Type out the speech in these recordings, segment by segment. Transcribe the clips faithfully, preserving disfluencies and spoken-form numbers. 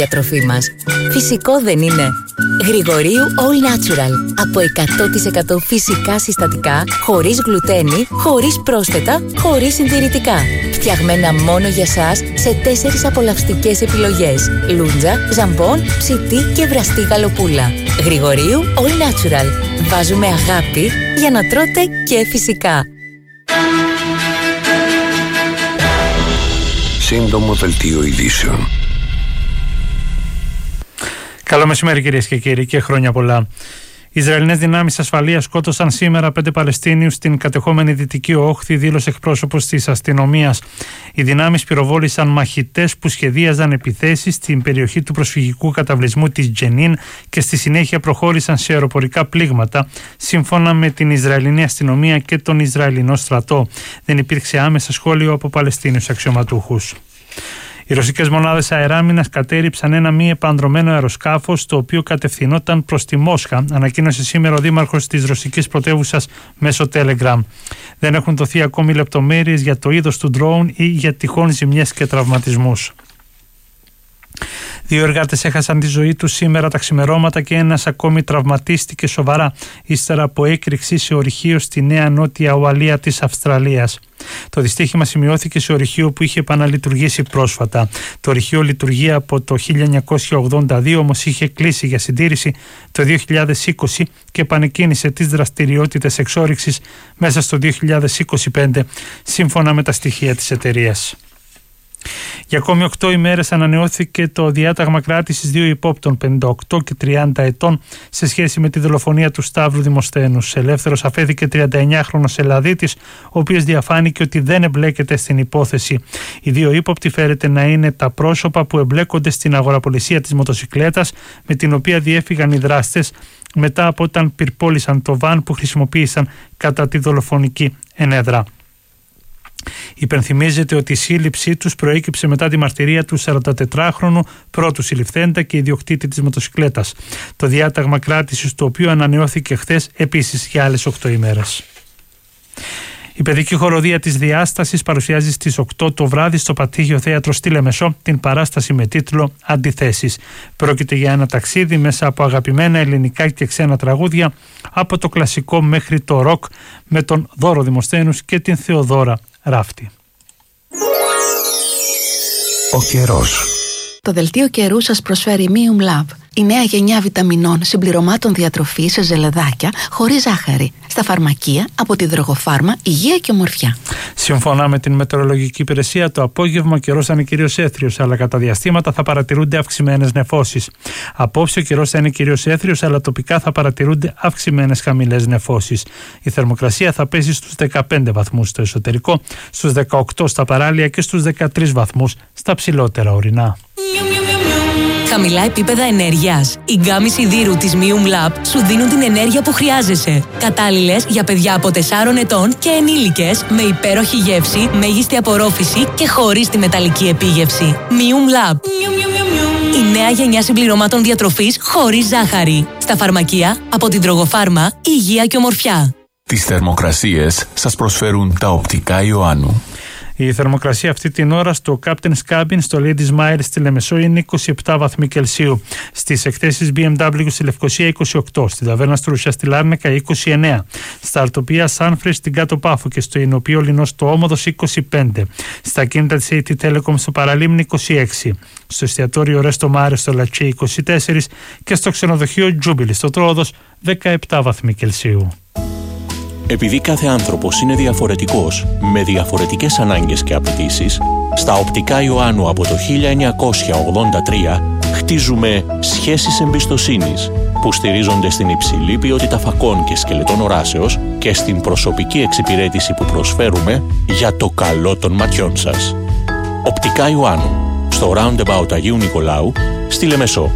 διατροφή μας. Φυσικό δεν είναι? Γρηγορίου All Natural. Από εκατό τοις εκατό φυσικά συστατικά, χωρίς γλουτένι, χωρίς πρόσθετα, χωρίς συντηρητικά. Φτιαγμένα μόνο για σας σε τέσσερις απολαυστικές επιλογές. Λούντζα, ζαμπόν, ψητή και βραστή γαλοπούλα. Γρηγορίου All Natural. Βάζουμε αγάπη για να τρώτε και φυσικά. Σύντομο δελτίο ειδήσεων. Καλό μεσημέρι κυρίες και κύριοι και χρόνια πολλά. Οι Ισραηλινές δυνάμεις ασφαλείας σκότωσαν σήμερα πέντε Παλαιστίνιους στην κατεχόμενη Δυτική Όχθη, δήλωσε εκπρόσωπος της αστυνομίας. Οι δυνάμεις πυροβόλησαν μαχητές που σχεδίαζαν επιθέσεις στην περιοχή του προσφυγικού καταβλισμού της Τζενίν και στη συνέχεια προχώρησαν σε αεροπορικά πλήγματα, σύμφωνα με την Ισραηλινή αστυνομία και τον Ισραηλινό στρατό. Δεν υπήρξε άμεσα σχόλιο από Παλαιστίνιους αξιωματούχους. Οι ρωσικές μονάδες αεράμινας κατέριψαν ένα μη επανδρωμένο αεροσκάφος, το οποίο κατευθυνόταν προς τη Μόσχα, ανακοίνωσε σήμερα ο δήμαρχος της ρωσικής πρωτεύουσας μέσω Telegram. Δεν έχουν δοθεί ακόμη λεπτομέρειες για το είδος του drone ή για τυχόν ζημιές και τραυματισμούς. Δύο εργάτες έχασαν τη ζωή τους σήμερα τα ξημερώματα και ένας ακόμη τραυματίστηκε σοβαρά ύστερα από έκρηξη σε ορυχείο στη Νέα Νότια Ουαλία της Αυστραλίας. Το δυστύχημα σημειώθηκε σε ορυχείο που είχε επαναλειτουργήσει πρόσφατα. Το ορυχείο λειτουργεί από το χίλια εννιακόσια ογδόντα δύο, όμως είχε κλείσει για συντήρηση το δύο χιλιάδες είκοσι και επανεκκίνησε τις δραστηριότητες εξόρυξης μέσα στο δύο χιλιάδες είκοσι πέντε, σύμφωνα με τα στοιχεία της εταιρείας. Για ακόμη οκτώ ημέρες ανανεώθηκε το διάταγμα κράτησης δύο υπόπτων πενήντα οκτώ και τριάντα ετών σε σχέση με τη δολοφονία του Σταύρου Δημοσθένους. Ελεύθερος αφέθηκε τριανταεννιάχρονος Ελλαδίτης, ο οποίος διαφάνηκε ότι δεν εμπλέκεται στην υπόθεση. Οι δύο ύποπτοι φέρεται να είναι τα πρόσωπα που εμπλέκονται στην αγοραπολισία της μοτοσικλέτας με την οποία διέφυγαν οι δράστες μετά από όταν πυρπόλησαν το βαν που χρησιμοποίησαν κατά τη δολοφονική ενέδρα. Υπενθυμίζεται ότι η σύλληψή τους προέκυψε μετά τη μαρτυρία του σαραντατετράχρονου πρώτου συλληφθέντα και ιδιοκτήτη της μοτοσικλέτας. Το διάταγμα κράτησης του οποίου ανανεώθηκε χθες επίσης για άλλες οκτώ ημέρες. Η παιδική χοροδία της Διάστασης παρουσιάζει στις οκτώ το βράδυ στο Πατήγιο Θέατρο στη Λεμεσό την παράσταση με τίτλο «Αντιθέσεις». Πρόκειται για ένα ταξίδι μέσα από αγαπημένα ελληνικά και ξένα τραγούδια, από το κλασικό μέχρι το ροκ, με τον Δώρο Δημοσθένους και την Θεοδόρα Ράφτη. Ο καιρός. Το δελτίο καιρού σας προσφέρει Mium Lab, η νέα γενιά βιταμινών συμπληρωμάτων διατροφής σε ζελεδάκια χωρίς ζάχαρη. Στα φαρμακεία από τη Δρογοφάρμα, υγεία και ομορφιά. Σύμφωνα με την μετεωρολογική υπηρεσία, το απόγευμα ο καιρός θα είναι κυρίως έθριος, αλλά κατά διαστήματα θα παρατηρούνται αυξημένες νεφώσεις. Απόψε ο καιρός θα είναι κυρίως έθριος, αλλά τοπικά θα παρατηρούνται αυξημένες χαμηλές νεφώσεις. Η θερμοκρασία θα πέσει στους δεκαπέντε βαθμούς στο εσωτερικό, στους δεκαοκτώ στα παράλια και στους δεκατρείς βαθμούς στα ψηλότερα ορεινά. Χαμηλά επίπεδα ενέργειας. Οι γκάμοι σιδήρου της Mium Lab σου δίνουν την ενέργεια που χρειάζεσαι. Κατάλληλες για παιδιά από τεσσάρων ετών και ενήλικες, με υπέροχη γεύση, μέγιστη απορρόφηση και χωρίς τη μεταλλική επίγευση. Mium Lab. Η νέα γενιά συμπληρωμάτων διατροφής χωρίς ζάχαρη. Στα φαρμακεία από την Δρογοφάρμα, υγεία και ομορφιά. Τις θερμοκρασίες σας προσφέρουν τα οπτικά Ιωάννου. Η θερμοκρασία αυτή την ώρα στο Captain's Cabin στο Ladies Mile στη Λεμεσό είναι είκοσι επτά βαθμοί Κελσίου. Στις εκθέσεις μπι εμ ντάμπλιου στη Λευκοσία είκοσι οκτώ, στην ταβέρνα Στρούσια στη Λάρνακα είκοσι εννέα, στα Αρτοπία Σάνφρι στην Κάτω Πάφο και στο Ινοπείο Λινό στο Όμοδος είκοσι πέντε, στα κίνητα της έι τι Telecom στο Παραλίμνη είκοσι έξι, στο εστιατόριο Ρέστο Μάρε στο Λατσί είκοσι τέσσερα και στο ξενοδοχείο Τζούμπιλι στο Τρόδος δεκαεπτά βαθμοί Κελσίου. Επειδή κάθε άνθρωπος είναι διαφορετικός, με διαφορετικές ανάγκες και απαιτήσεις, στα οπτικά Ιωάννου από το χίλια εννιακόσια ογδόντα τρία χτίζουμε σχέσεις εμπιστοσύνης που στηρίζονται στην υψηλή ποιότητα φακών και σκελετών οράσεως και στην προσωπική εξυπηρέτηση που προσφέρουμε για το καλό των ματιών σας. Οπτικά Ιωάννου, στο Roundabout Αγίου Νικολάου, στη Λεμεσό.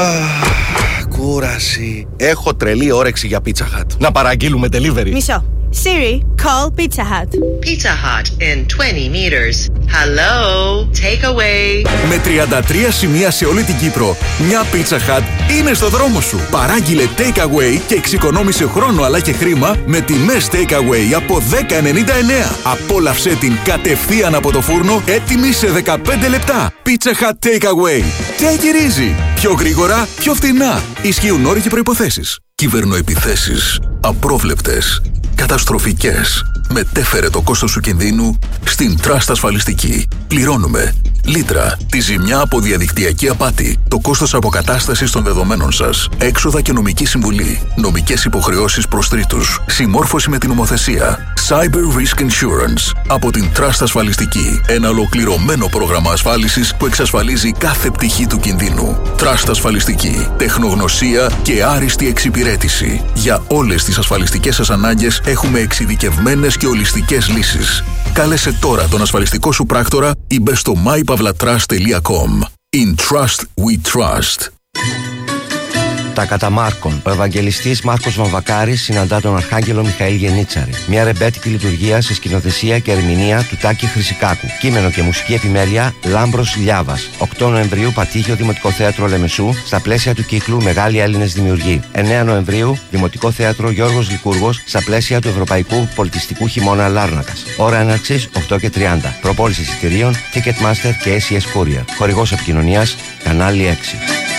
Κούραση. Έχω τρελή όρεξη για Pizza Hut. Να παραγγείλουμε delivery. Μισό. Siri, call Pizza Hut. Pizza Hut in twenty meters. Hello, takeaway. Με τριάντα τρία σημεία σε όλη την Κύπρο, μια Pizza Hut είναι στο δρόμο σου. Παράγγειλε takeaway και εξοικονόμησε χρόνο αλλά και χρήμα με τιμές takeaway από δέκα ενενήντα εννέα. Απόλαυσέ την κατευθείαν από το φούρνο, έτοιμη σε δεκαπέντε λεπτά. Pizza Hut Takeaway. Take it easy. Πιο γρήγορα, πιο φθηνά. Ισχύουν όροι και προϋποθέσεις. Κυβερνοεπιθέσεις. Απρόβλεπτες. Καταστροφικές. Μετέφερε το κόστος του κινδύνου στην Trust Ασφαλιστική. Πληρώνουμε λίτρα, τη ζημιά από διαδικτυακή απάτη, το κόστος αποκατάστασης των δεδομένων σας, έξοδα και νομική συμβουλή, νομικές υποχρεώσεις προς τρίτους, συμμόρφωση με την νομοθεσία. Cyber Risk Insurance από την Trust Ασφαλιστική. Ένα ολοκληρωμένο πρόγραμμα ασφάλισης που εξασφαλίζει κάθε πτυχή του κινδύνου. Trust Ασφαλιστική. Τεχνογνωσία και άριστη εξυπηρέτηση. Για όλες τις ασφαλιστικές σας ανάγκες έχουμε εξειδικευμένες και ολιστικές λύσεις. Κάλεσε τώρα τον ασφαλιστικό σου πράκτορα ή μπε στο my pavla trust τελεία com. In Trust we trust. Τα κατά Μάρκων. Ο Ευαγγελιστής Μάρκος Βαμβακάρης συναντά τον Αρχάγγελο Μιχαήλ Γενίτσαρη. Μια ρεμπέτικη λειτουργία σε σκηνοθεσία και ερμηνεία του Τάκη Χρυσικάκου. Κείμενο και μουσική επιμέλεια Λάμπρος Λιάβας. οκτώ Νοεμβρίου Πατήχιο Δημοτικό Θέατρο Λεμεσού στα πλαίσια του κύκλου Μεγάλοι Έλληνες Δημιουργοί. εννέα Νοεμβρίου Δημοτικό Θέατρο Γιώργος Λικούργος στα πλαίσια του Ευρωπαϊκού Πολιτιστικού Χειμώνα Λάρνακας. Ώρα έναρξης οκτώ και τριάντα. Προπόληση εισιτηρίων Ticketmaster και έι σι ες Courier. Χορηγός επικοινωνίας Κανάλι έξι.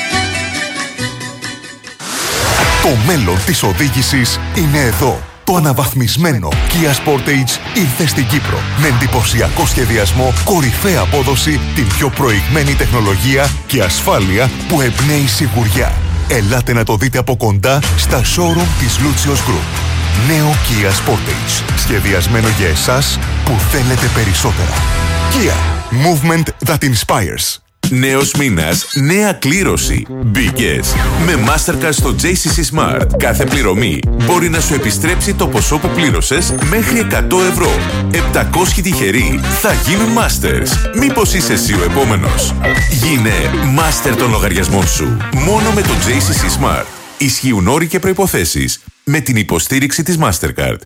Το μέλλον της οδήγησης είναι εδώ. Το αναβαθμισμένο Kia Sportage ήρθε στην Κύπρο με εντυπωσιακό σχεδιασμό, κορυφαία απόδοση, την πιο προηγμένη τεχνολογία και ασφάλεια που εμπνέει σιγουριά. Ελάτε να το δείτε από κοντά στα showroom της Lucios Group. Νέο Kia Sportage, σχεδιασμένο για εσάς που θέλετε περισσότερα. Kia, movement that inspires. Νέος μήνας, νέα κλήρωση. Μπήκες. Με Mastercard στο τζέι σι σι Smart, κάθε πληρωμή μπορεί να σου επιστρέψει το ποσό που πλήρωσες μέχρι εκατό ευρώ. επτακόσιοι τυχεροί θα γίνουν Masters. Μήπως είσαι εσύ ο επόμενος? Γίνε Master των λογαριασμών σου. Μόνο με το τζέι σι σι Smart. Ισχύουν όροι και προϋποθέσεις. Με την υποστήριξη της Mastercard.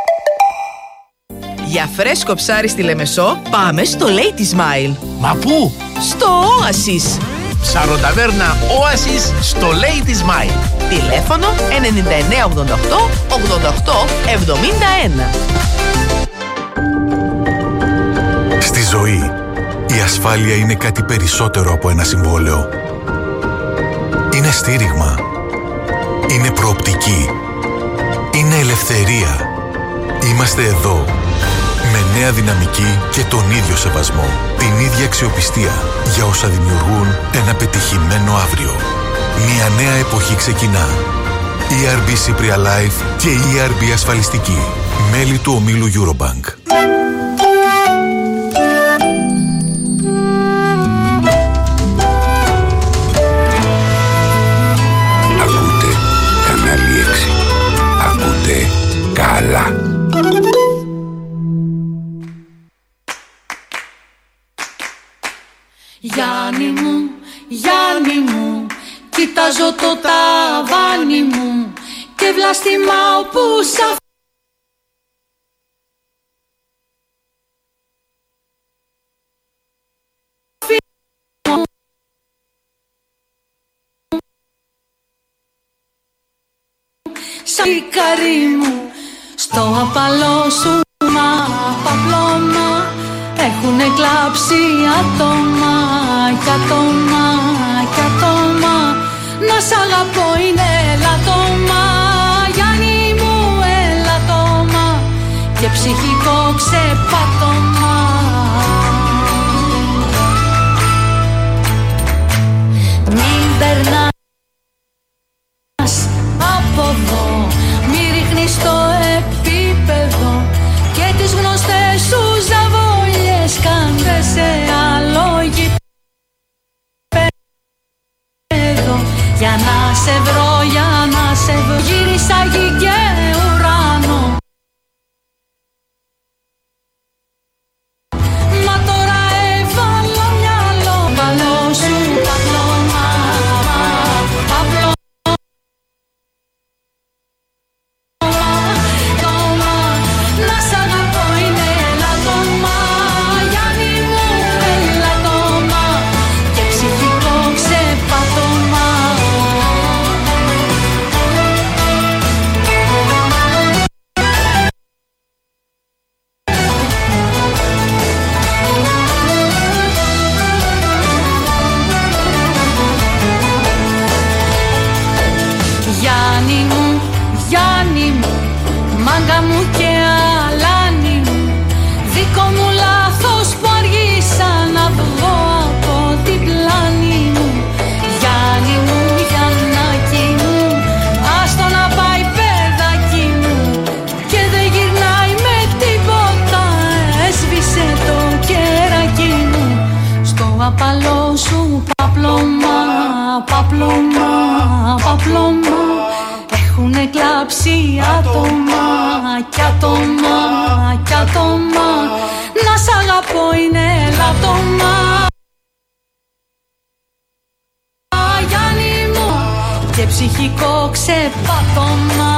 Για φρέσκο ψάρι στη Λεμεσό, πάμε στο Lady Smile. Μα πού? Στο Oasis. Ψαροταβέρνα Oasis στο Lady Smile. Τηλέφωνο ενενήντα εννέα ογδόντα οκτώ ογδόντα οκτώ εβδομήντα ένα. Στη ζωή, η ασφάλεια είναι κάτι περισσότερο από ένα συμβόλαιο. Είναι στήριγμα. Είναι προοπτική. Είναι ελευθερία. Είμαστε εδώ. Με νέα δυναμική και τον ίδιο σεβασμό. Την ίδια αξιοπιστία για όσα δημιουργούν ένα πετυχημένο αύριο. Μια νέα εποχή ξεκινά. ι αρ μπι Cypria Life και ι αρ μπι Ασφαλιστική. Μέλη του ομίλου Eurobank. Ακούτε Κανάλι έξι. Ακούτε καλά. Γιάννη μου, Γιάννη μου, κοιτάζω το ταβάνι μου και βλαστημάω που σ' αφήνω. Σαν καρύ μου, στο απαλό σου μα παπλώμα έχουνε κλάψει άτομα κι άτομα κι άτομα. Να σ' αγαπώ είναι ελαττώμα, Γιάννη μου ελαττώμα και ψυχικό ξεπάτωμα. Μην περνάς από εδώ, μη ρίχνεις το επίπεδο και τις γνωστές σου ζαβόλιες κάντε σε άλλο γήπεδο. Για να σε βρω, για να σε βρω, γύρισα γη και ουρανό. μάγα μου και αλάνι μου, δικό μου λάθος που αργήσα να βγω από την πλάνη μου. Γιάννη μου, Γιαννάκι μου, άστο να πάει παιδάκι μου, και δεν γυρνάει με τίποτα, έσβησε το κεράκι μου. Στο απαλό σου παπλώμα, παπλώμα, παπλώμα, έχουνε κλάψει άτομα κι άτομα κι άτομα, να σ' αγαπώ είναι λάτωμα. Γιάννη μου, και ψυχικό ξεπάτωμα.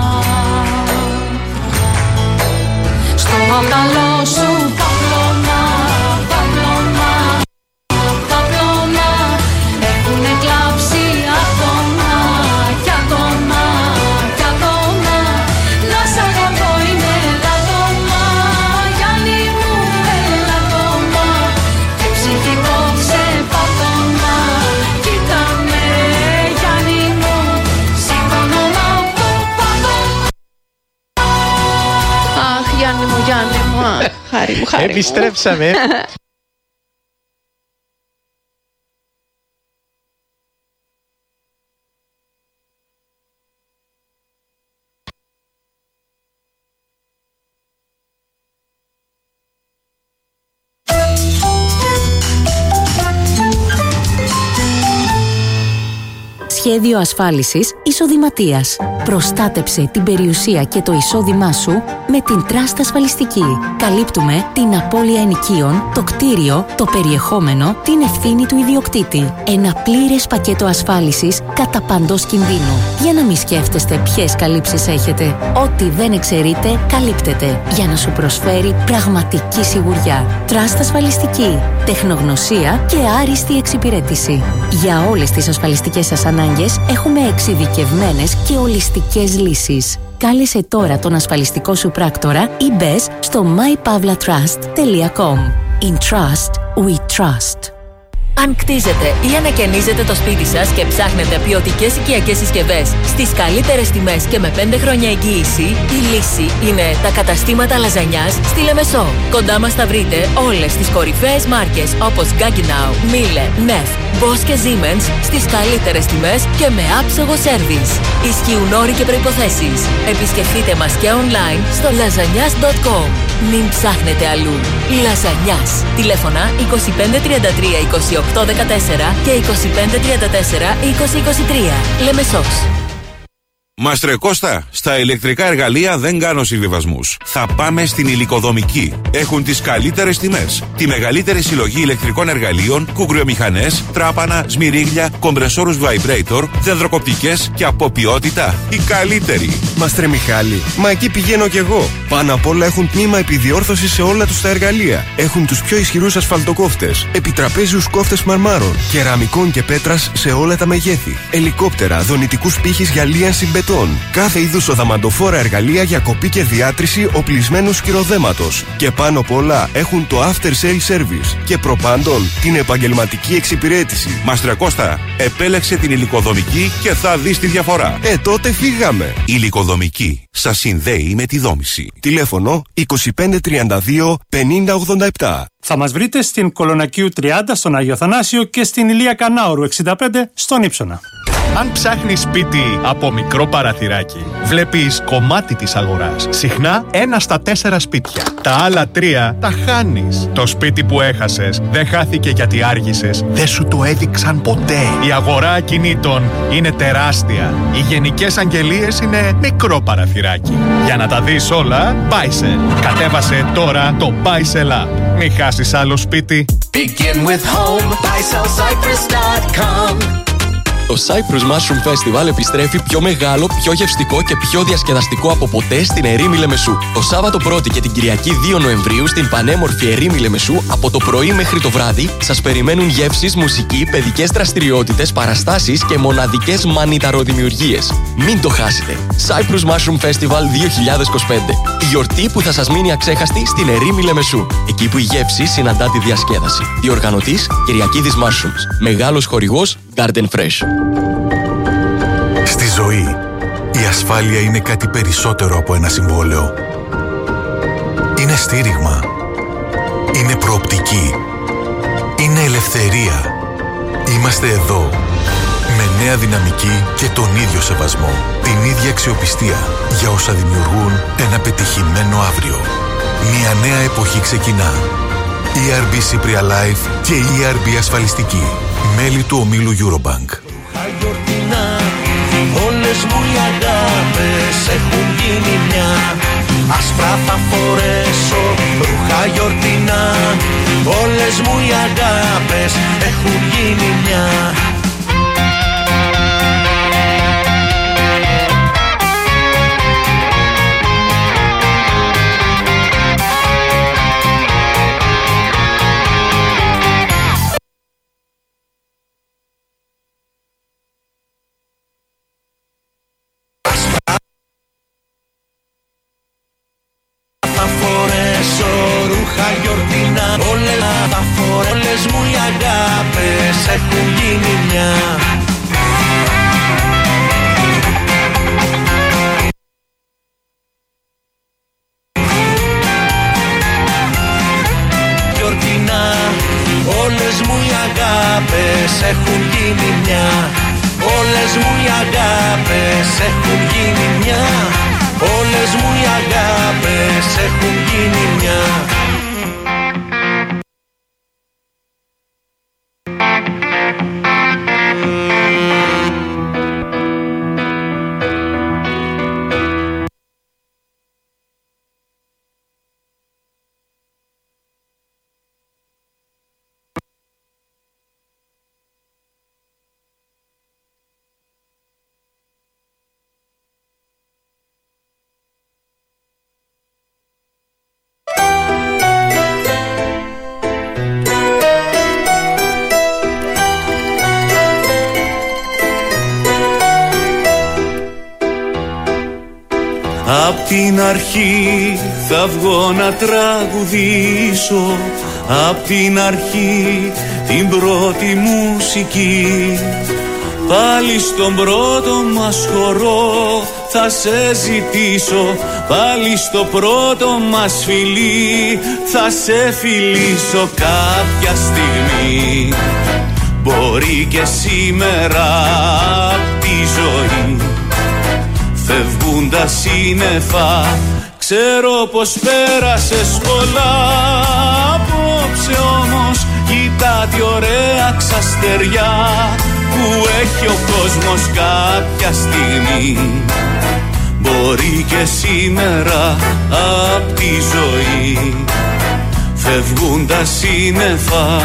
Στο απαλό σου παπλώμα, παπλώμα, παπλώμα, έχουνε κλάψει άτομα κι άτομα κι άτομα, να σ' αγαπώ είναι λάτωμα. Γιάννη μου, ελάτωμα, και ψυχικό ξεπάτωμα. Κοίτα με, Γιάννη μου, σηκώνω να το πάτω. Αχ, Γιάννη μου, Γιάννη μου, αχ, χάρη μου, χάρη μου. Επιστρέψαμε. Σχέδιο ασφάλισης εισοδηματίας. Προστάτεψε την περιουσία και το εισόδημά σου με την Trust Ασφαλιστική. Καλύπτουμε την απώλεια ενοικίων, το κτίριο, το περιεχόμενο, την ευθύνη του ιδιοκτήτη. Ένα πλήρες πακέτο ασφάλισης κατά παντός κινδύνου. Για να μην σκέφτεστε ποιες καλύψεις έχετε. Ό,τι δεν εξαιρείτε, καλύπτεται. Για να σου προσφέρει πραγματική σιγουριά. Trust Ασφαλιστική. Τεχνογνωσία και άριστη εξυπηρέτηση. Για όλες τις ασφαλιστικές σας ανάγκες έχουμε εξειδικευμένες και ολιστικές λύσεις. Κάλεσε τώρα τον ασφαλιστικό σου πράκτορα ή μπες στο my pavla trust τελεία com. In Trust, we trust. Αν κτίζετε ή ανακαινίζετε το σπίτι σας και ψάχνετε ποιοτικές οικιακές συσκευές στις καλύτερες τιμές και με πέντε χρόνια εγγύηση, η λύση είναι τα καταστήματα λαζανιάς στη Λεμεσό. Κοντά μας θα βρείτε όλες τις κορυφαίες μάρκες όπως Gaggenau, Miele, Neff, Bosch και Siemens στις καλύτερες τιμές και με άψογο σέρβις. Ισχύουν όροι και προϋποθέσεις. Επισκεφτείτε μας και online στο λαζανιάς τελεία com. Μην ψάχνετε αλλού. Λαζανιάς. Τηλέφωνα είκοσι πέντε τριάντα τρία είκοσι οκτώ δεκατέσσερα και είκοσι πέντε τριάντα τέσσερα είκοσι είκοσι τρία. Λεμεσός. Μάστρε Κώστα, στα ηλεκτρικά εργαλεία δεν κάνω συμβιβασμούς. Θα πάμε στην Υλικοδομική. Έχουν τις καλύτερες τιμές. Τη μεγαλύτερη συλλογή ηλεκτρικών εργαλείων, κουγκριομηχανές, τράπανα, σμυρίγλια, κομπρεσόρους vibrator, δενδροκοπτικές και από ποιότητα η καλύτερη. Μάστρε Μιχάλη, μα εκεί πηγαίνω κι εγώ. Πάνω απ' όλα έχουν τμήμα επιδιόρθωσης σε όλα τους τα εργαλεία. Έχουν τους πιο ισχυρούς ασφαλτοκόφτες, επιτραπέζιους κόφτες μαρμάρων, κεραμικών και πέτρας σε όλα τα μεγέθη, ελικόπτερα, δονητικούς πύχης για λίανση μπετών. Κάθε είδους οδαμαντοφόρα εργαλεία για κοπή και διάτρηση οπλισμένου σκυροδέματος. Και πάνω απ' όλα έχουν το after sale service. Και προπάντων την επαγγελματική εξυπηρέτηση. Μάστρε Κώστα, επέλεξε την Υλικοδομική και θα δεις τη διαφορά. Ε, τότε φύγαμε. Υλικοδομική. Σας συνδέει με τη δόμηση. Τηλέφωνο είκοσι πέντε τριάντα δύο πενήντα ογδόντα επτά. Θα μας βρείτε στην Κολονακίου τριάντα στον Άγιο Θανάσιο και στην Ηλία Κανάουρου εξήντα πέντε στον Ύψωνα. Αν ψάχνεις σπίτι από μικρό παραθυράκι, βλέπεις κομμάτι της αγοράς. Συχνά ένα στα τέσσερα σπίτια. Τα άλλα τρία τα χάνεις. Το σπίτι που έχασες δεν χάθηκε γιατί άργησες. Δεν σου το έδειξαν ποτέ. Η αγορά ακινήτων είναι τεράστια. Οι γενικές αγγελίες είναι μικρό παραθυράκι. Για να τα δεις όλα, Buysell. Κατέβασε τώρα το Buysell App. Μην χάσεις άλλο σπίτι. Begin with home, buy sell cyprus dot com. Το Cyprus Mushroom Festival επιστρέφει πιο μεγάλο, πιο γευστικό και πιο διασκεδαστικό από ποτέ στην ερήμη Λεμεσού. Το Σάββατο πρώτη και την Κυριακή δύο Νοεμβρίου στην πανέμορφη ερήμη Λεμεσού, από το πρωί μέχρι το βράδυ, σας περιμένουν γεύσεις, μουσική, παιδικές δραστηριότητες, παραστάσεις και μοναδικές μανιταροδημιουργίες. Μην το χάσετε! Cyprus Mushroom Festival δύο χιλιάδες είκοσι πέντε. Η γιορτή που θα σας μείνει αξέχαστη στην ερήμη Λεμεσού. Εκεί που η γεύση συναντά τη διασκέδαση. Διοργανωτής Κυριακίδης Mushrooms. Μεγάλος χορηγός Garden Fresh. Στη ζωή, η ασφάλεια είναι κάτι περισσότερο από ένα συμβόλαιο. Είναι στήριγμα. Είναι προοπτική. Είναι ελευθερία. Είμαστε εδώ. Με νέα δυναμική και τον ίδιο σεβασμό. Την ίδια αξιοπιστία για όσα δημιουργούν ένα πετυχημένο αύριο. Μια νέα εποχή ξεκινά. ι αρ μπι Cypria Life και ι αρ μπι Ασφαλιστική. Μέλη του ομίλου Eurobank. Όλες μου οι αγάπες έχουν γίνει μια. Άσπρα θα φορέσω ρούχα γιορτινά. Όλες μου οι αγάπες έχουν γίνει μια. Όλες μου οι αγάπες έχουν γίνει μια. Γιορτινά, όλες μου οι αγάπες έχουν γίνει μια. Όλες μου οι αγάπες έχουν γίνει μια. Όλες μου οι αγάπες έχουν γίνει μια. Απ' την αρχή θα βγω να τραγουδήσω, απ' την αρχή την πρώτη μουσική. Πάλι στον πρώτο μας χορό θα σε ζητήσω, πάλι στο πρώτο μας φιλί θα σε φιλήσω κάποια στιγμή. Μπορεί και σήμερα απ' τη ζωή φεύγουν τα σύννεφα, ξέρω πως πέρασες πολλά. Απόψε όμως κοίτα τι ωραία ξαστεριά που έχει ο κόσμος κάποια στιγμή. Μπορεί και σήμερα απ' τη ζωή φεύγουν τα σύννεφα.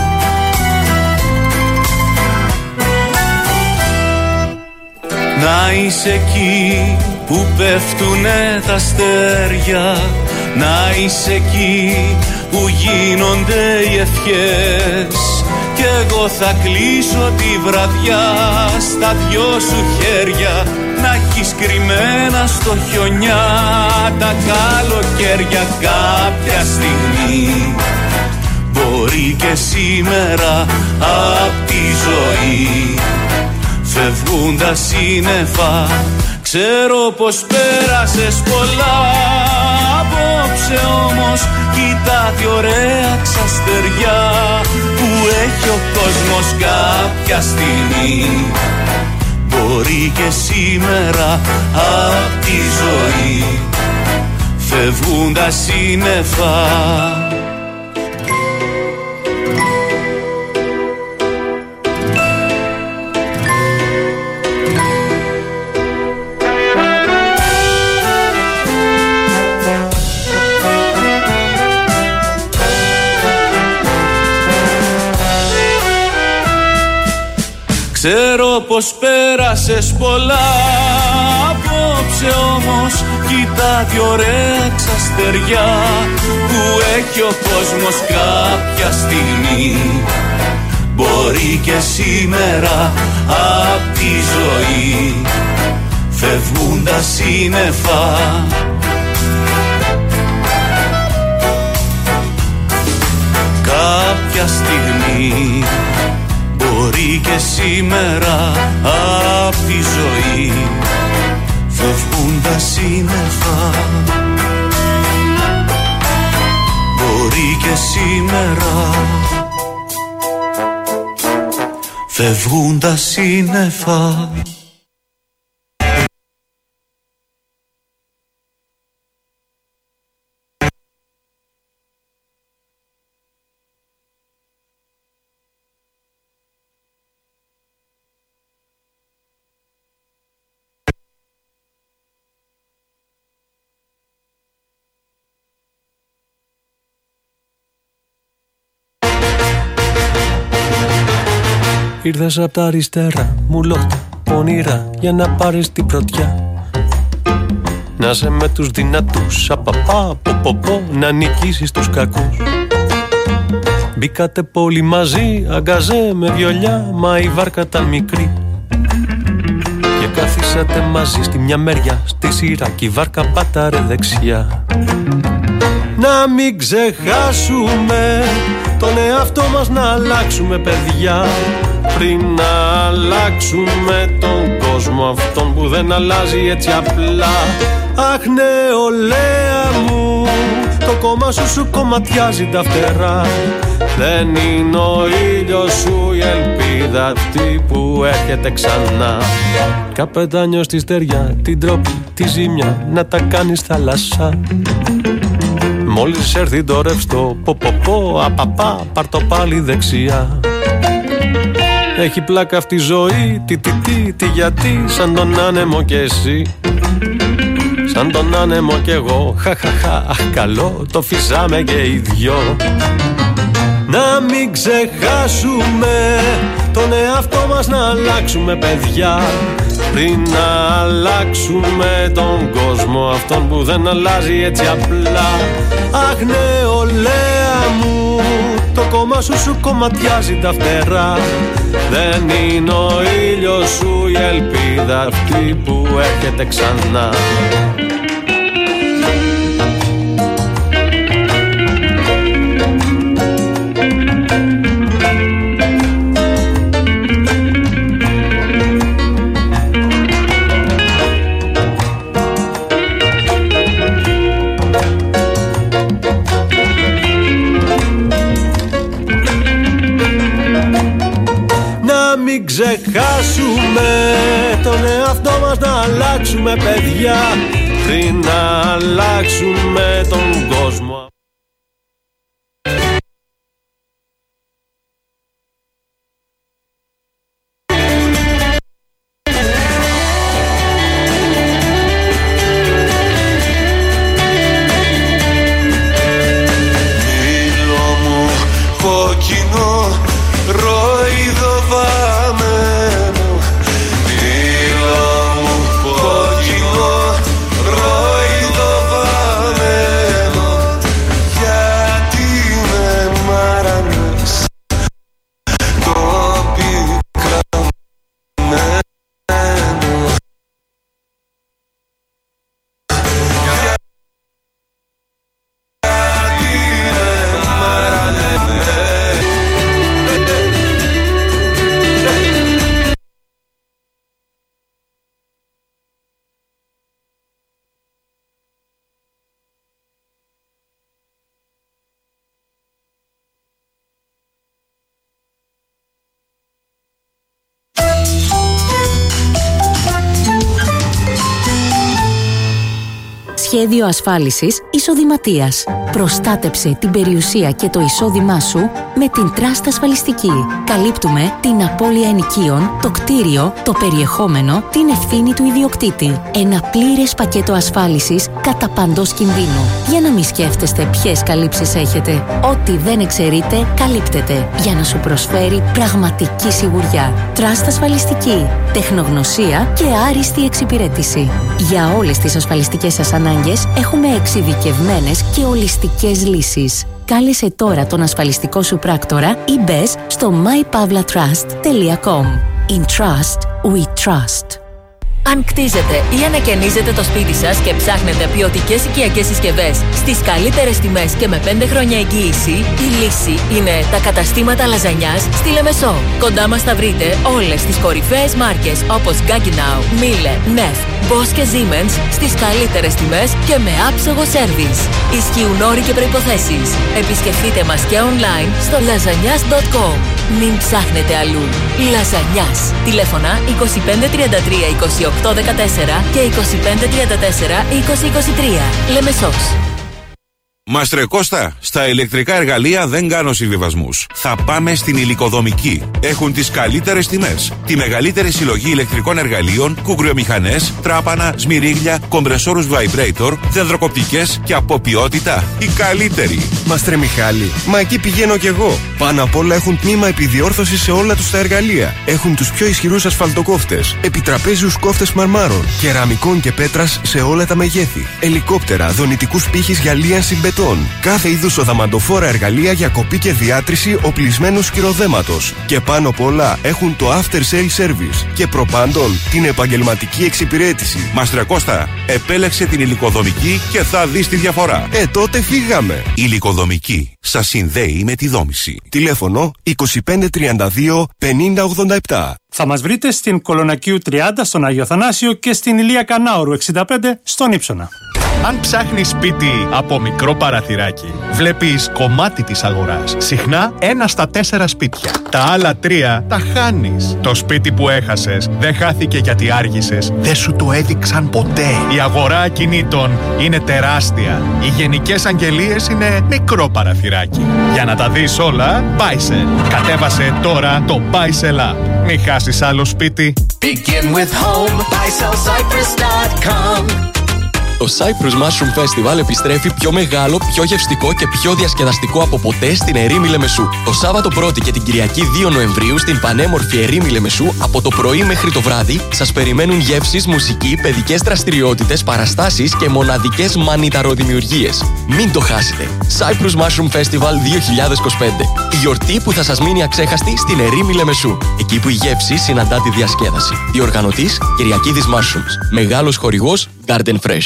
Να είσαι εκεί που πέφτουνε τα αστέρια, να είσαι εκεί που γίνονται οι ευχές. Κι εγώ θα κλείσω τη βραδιά στα δυο σου χέρια, να έχεις κρυμμένα στο χιονιά τα καλοκαίρια κάποια στιγμή. Μπορεί και σήμερα απ' τη ζωή φεύγουν τα σύννεφα, ξέρω πως πέρασες πολλά. Απόψε όμως κοίτα τι ωραία ξαστεριά που έχει ο κόσμος κάποια στιγμή. Μπορεί και σήμερα απ' τη ζωή φεύγουν τα σύννεφα. Ξέρω πως πέρασες πολλά. Απόψε όμως κοίτα τι ωραία ξαστεριά που έχει ο κόσμος κάποια στιγμή. Μπορεί και σήμερα απ' τη ζωή φεύγουν τα σύννεφα. Κάποια στιγμή μπορεί και σήμερα απ' τη ζωή φεύγουν τα σύννεφα. Ήρθες απ' τα αριστερά, μου λόχτα πονηρά για να πάρεις την πρωτιά. Να σε με τους δυνατούς, απαπά, πο, πο, πο, να νικήσεις τους κακούς. Μπήκατε πολύ μαζί, αγκαζέ με βιολιά, μα η βάρκα τα μικρή. Και καθίσατε μαζί στη μια μεριά, στη σειρά κι η βάρκα πάταρε δεξιά. Να μην ξεχάσουμε τον εαυτό μας, να αλλάξουμε παιδιά, πριν να αλλάξουμε τον κόσμο αυτόν που δεν αλλάζει έτσι απλά. Αχ νεολαία μου, το κόμμα σου σου κομματιάζει τα φτερά. Δεν είναι ο ήλιος σου η ελπίδα αυτή που έρχεται ξανά. Καπετάνιο στη στεριά, την τρόπη, τη ζημιά να τα κάνεις θάλασσα. Μόλις έρθει το ρευστό, πο πο πο, απαπά, πάρ' το πάλι δεξιά. Έχει πλάκα αυτή η ζωή, τι τι τι, τι γιατί, σαν τον άνεμο κι εσύ, σαν τον άνεμο κι εγώ, χαχαχα, αχ καλό, το φυσάμε και οι δυο. Να μην ξεχάσουμε τον εαυτό μας, να αλλάξουμε παιδιά, πριν να αλλάξουμε τον κόσμο αυτόν που δεν αλλάζει έτσι απλά. Αχ νεολαία μου, το κόμμα σου σου κομματιάζει τα φτερά. Δεν είναι ο ήλιος σου η ελπίδα αυτή που έρχεται ξανά. Μην ξεχάσουμε τον εαυτό μας, να αλλάξουμε παιδιά, πριν να αλλάξουμε τον κόσμο. Μήλο μου κόκκινο ροϊδοβαμένο, μήλο μου κόκκινο ροϊδοβαμένο, γιατί με μάρανες το πικραμένο. Σχέδιο ασφάλισης εισοδηματίας. Προστάτεψε την περιουσία και το εισόδημά σου με την Trust Ασφαλιστική. Καλύπτουμε την απώλεια ενοικίων, το κτίριο, το περιεχόμενο, την ευθύνη του ιδιοκτήτη. Ένα πλήρες πακέτο ασφάλισης κατά παντός κινδύνου. Για να μην σκέφτεστε ποιες καλύψεις έχετε. Ό,τι δεν εξαιρείτε, καλύπτεται. Για να σου προσφέρει πραγματική σιγουριά. Trust Ασφαλιστική. Τεχνογνωσία και άριστη εξυπηρέτηση. Για όλες τις ασφαλιστικές σας ανάγκες έχουμε εξειδικευμένες και ολιστικές λύσεις. Κάλεσε τώρα τον ασφαλιστικό σου πράκτορα ή μπες στο my pavla trust τελεία com. In Trust, we trust. Αν κτίζετε ή ανακαινίζετε το σπίτι σας και ψάχνετε ποιοτικές οικιακές συσκευές στις καλύτερες τιμές και με πέντε χρόνια εγγύηση, η λύση είναι τα καταστήματα Λαζανιάς στη Λεμεσό. Κοντά μας θα βρείτε όλες τις κορυφαίες μάρκες όπως Gaggenau, Miele, Neff, Bosch και Siemens στις καλύτερες τιμές και με άψογο σέρβις. Ισχύουν όροι και προϋποθέσεις. Επισκεφτείτε μας και online στο λαζανιάς τελεία com. Μην ψάχνετε αλλού. Λαζανιάς. Τηλέφωνα είκοσι πέντε τριάντα τρία είκοσι οκτώ δεκατέσσερα και είκοσι πέντε τριάντα τέσσερα είκοσι είκοσι τρία. Λεμεσός. Μαστρε Κώστα, στα ηλεκτρικά εργαλεία δεν κάνω συμβιβασμούς. Θα πάμε στην Υλικοδομική. Έχουν τις καλύτερες τιμές. Τη μεγαλύτερη συλλογή ηλεκτρικών εργαλείων, κουκριομηχανές, τράπανα, σμυρίγλια, κομπρεσόρους vibrator, δεντροκοπτικές και από ποιότητα η καλύτερη. Μαστρε Μιχάλη, μα εκεί πηγαίνω κι εγώ. Πάνω απ' όλα έχουν τμήμα επιδιόρθωσης σε όλα τους τα εργαλεία. Έχουν τους πιο ισχυρούς ασφαλτοκόφτες, επιτραπέζιους κόφτες μαρμάρων, κεραμικών και πέτρας σε όλα τα μεγέθη, ελικόπτερα, δονητικούς πύχης για λίανση μπετών. Κάθε είδους οδαμαντοφόρα εργαλεία για κοπή και διάτρηση οπλισμένου σκυροδέματος. Και πάνω απ' όλα έχουν το after sale service. Και προπάντων την επαγγελματική εξυπηρέτηση. Μαστρε Κώστα, επέλεξε την Υλικοδομική και θα δεις τη διαφορά. Ε, τότε φύγαμε. Υλικοδομική. Σας συνδέει με τη δόμηση. Τηλέφωνο είκοσι πέντε τριάντα δύο πενήντα ογδόντα επτά. Θα μας βρείτε στην Κολονακίου τριάντα στον Άγιο Θανάσιο και στην Ηλία Κανάουρου εξήντα πέντε στον Ύψονα. Αν ψάχνεις σπίτι από μικρό παραθυράκι, βλέπεις κομμάτι της αγοράς. Συχνά ένα στα τέσσερα σπίτια. Τα άλλα τρία τα χάνεις. Το σπίτι που έχασες δεν χάθηκε γιατί άργησες. Δεν σου το έδειξαν ποτέ. Η αγορά ακινήτων είναι τεράστια. Οι γενικές αγγελίες είναι μικρό παραθυράκι. Για να τα δεις όλα, Buysell. Κατέβασε τώρα το Buysell App. Μην χάσεις άλλο σπίτι. Begin with home, buy sell cyprus dot com. Το Cyprus Mushroom Festival επιστρέφει πιο μεγάλο, πιο γευστικό και πιο διασκεδαστικό από ποτέ στην ερήμη Λεμεσού. Το Σάββατο πρώτη και την Κυριακή δύο Νοεμβρίου στην πανέμορφη ερήμη Λεμεσού, από το πρωί μέχρι το βράδυ, σας περιμένουν γεύσεις, μουσική, παιδικές δραστηριότητες, παραστάσεις και μοναδικές μανιταροδημιουργίες. Μην το χάσετε. Cyprus Mushroom Festival δύο χιλιάδες είκοσι πέντε. Η γιορτή που θα σας μείνει αξέχαστη στην ερήμη Λεμεσού. Εκεί που η γεύση συναντά τη διασκέδαση. Διοργανωτής Κυριακίδης Mushrooms. Μεγάλος χορηγός Garden Fresh.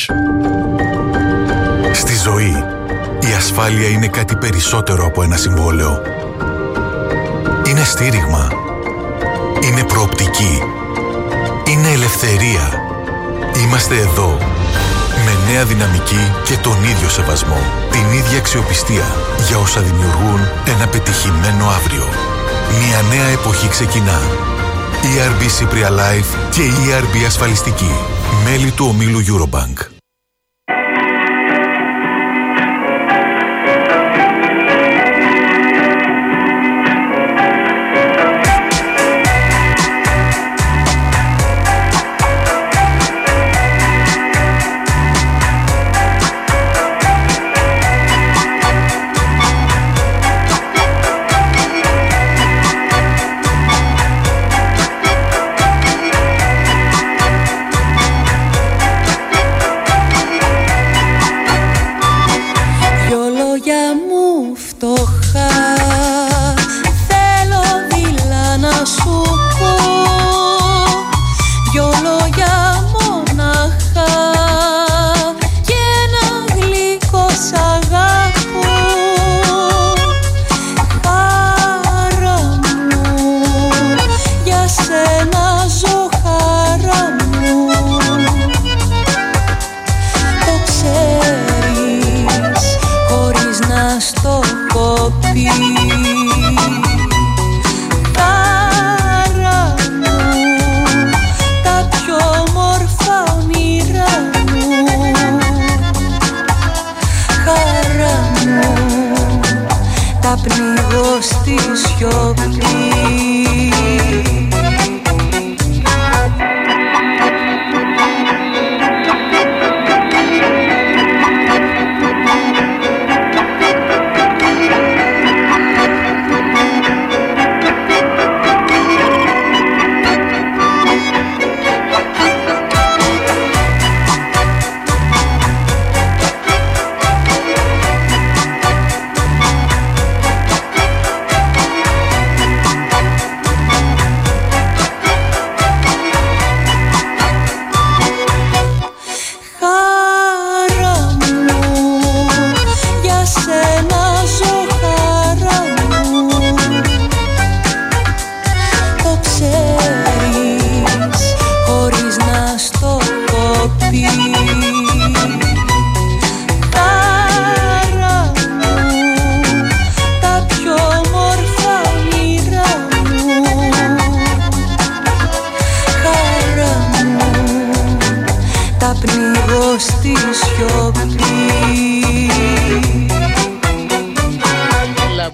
Στη ζωή, η ασφάλεια είναι κάτι περισσότερο από ένα συμβόλαιο. Είναι στήριγμα. Είναι προοπτική. Είναι ελευθερία. Είμαστε εδώ. Με νέα δυναμική και τον ίδιο σεβασμό. Την ίδια αξιοπιστία για όσα δημιουργούν ένα πετυχημένο αύριο. Μια νέα εποχή ξεκινά. ι αρ μπι Cypria Life και ι αρ μπι Ασφαλιστική. Μέλη του ομίλου Eurobank.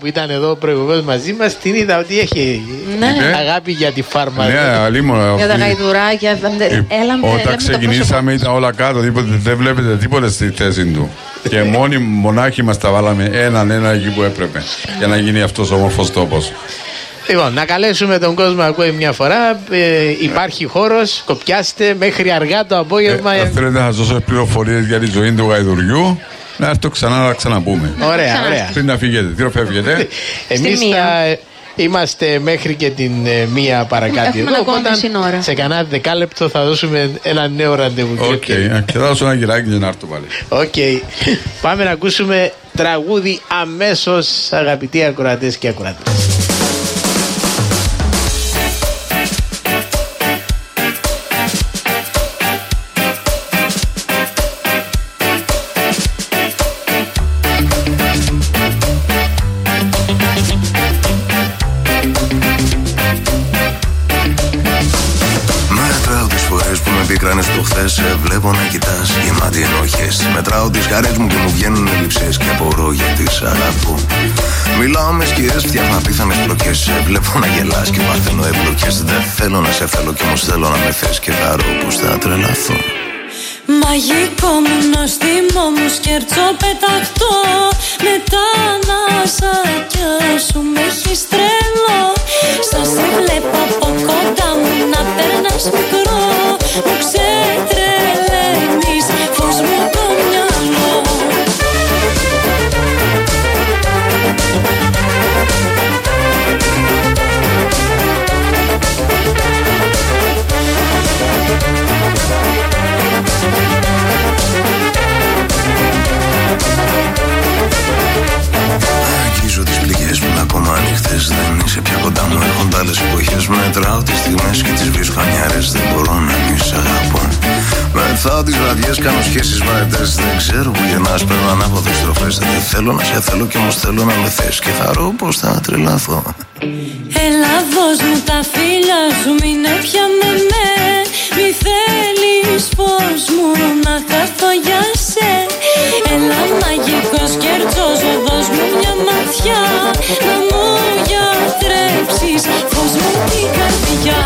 που ήταν εδώ προηγουμένως μαζί μας, την είδα ότι έχει ναι. αγάπη για τη φάρμα. Ναι, αλίμονα. Για τα γαϊδουράκια. Έλαμε, όταν ξεκινήσαμε ήταν όλα κάτω, δεν βλέπετε τίποτα στη θέση του. Και μόνοι μονάχοι μας τα βάλαμε έναν ένα εκεί που έπρεπε για να γίνει αυτός ο όμορφος τόπος. Λοιπόν, να καλέσουμε τον κόσμο να ακούει μια φορά. Ε, υπάρχει χώρος, κοπιάστε μέχρι αργά το απόγευμα. Ε, θέλετε να σας δώσω πληροφορίες για τη ζωή του γαϊδουριού. Να έρθω ξανά να ξαναπούμε. Ωραία, ωραία. Πριν να φύγετε, τι φεύγετε. Εμείς θα είμαστε μέχρι και την ε, μία παρακάτω εδώ. Οπότε σε κανένα δεκάλεπτο θα δώσουμε ένα νέο ραντεβού. Οκ, okay. Και θα δώσω ένα γυράκι για να έρθω πάλι. Οκ. Okay. Πάμε να ακούσουμε τραγούδι αμέσως, αγαπητοί ακροατές και ακροατές. Το χθες σε βλέπω να κοιτάς γεμάτη ενόχες. Μετράω τις χαρές μου και μου βγαίνουν ελλείψεις και απορώ γιατί σ' αγαπώ. Μιλάω με σκιές, φτιάχνω απίθανες πλοκές. Σε βλέπω να γελάς και παθαίνω εμπλοκές. Δεν θέλω να σε θέλω κι όμως θέλω να με θες και θα ρω πως θα τρελαθώ. Μαγικό μου νοστιμό μου σκέρτσο πεταχτό. Με τα ανασάκια σου με έχεις τρελό. Σαν σε βλέπω από κοντά μου να περνάς μικρό. Μου ξετρελαίνεις φως μου το μυαλό. Αγγίζω τις πληγές που είναι ακόμα ανοιχτές. Δεν είσαι πια κοντά μου, έρχονται άλλες εποχές. Μετράω τις στιγμές και τις βρίσκω ανιάρες. Δεν μπορώ να μη σ' αγαπώ. Μεθάω τις βραδιές, κάνω σχέσεις βαρετές. Δεν ξέρω που γεννάς, παίρνω ανάποδες στροφές. Δεν θέλω να σε θέλω κι όμως θέλω να με θες και θα ρω πως θα τρελαθώ. Έλα δώσ' μου τα φίλια σου, μείνε πια με με. Μη θέλεις φως μου να χαθώ για σε. Έλα μαγικός κερτσός, δώσ' μου μια ματιά. Να μου γιατρέψεις φως μου την καρδιά.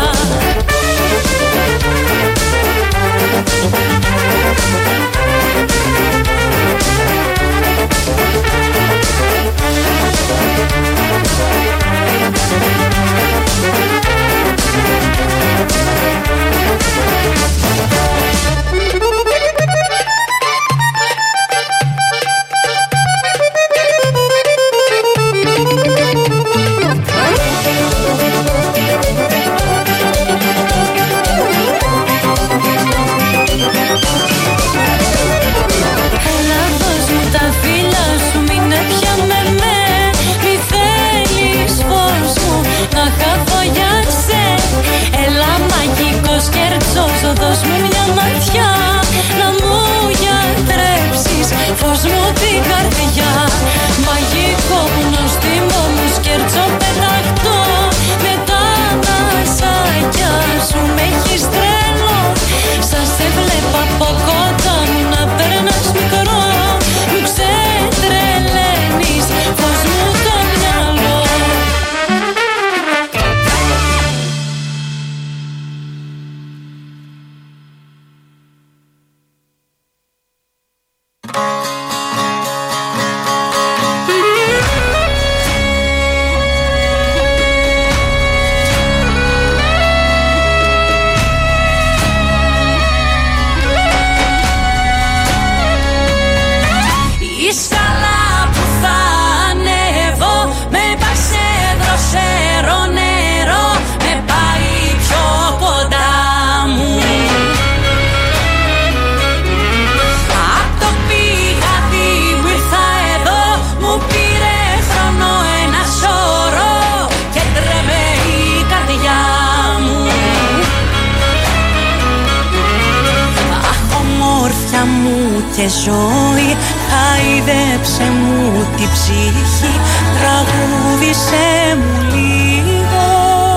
Δώσ' μου μια ματιά να μου γιατρέψεις φως μου την καρδιά. Μαγικό μου νοστιμό μου σκέρτσο πεταχτό. Με τα ανασάκια σου με έχεις τρελό. Σαν σε βλέπω από κοντά μου να περνάς μικρό. Μου ξετρελαίνεις φως μου το μυαλό. Και ζωή χάιδεψε μου την ψυχή. Τραγούδισε μου λίγο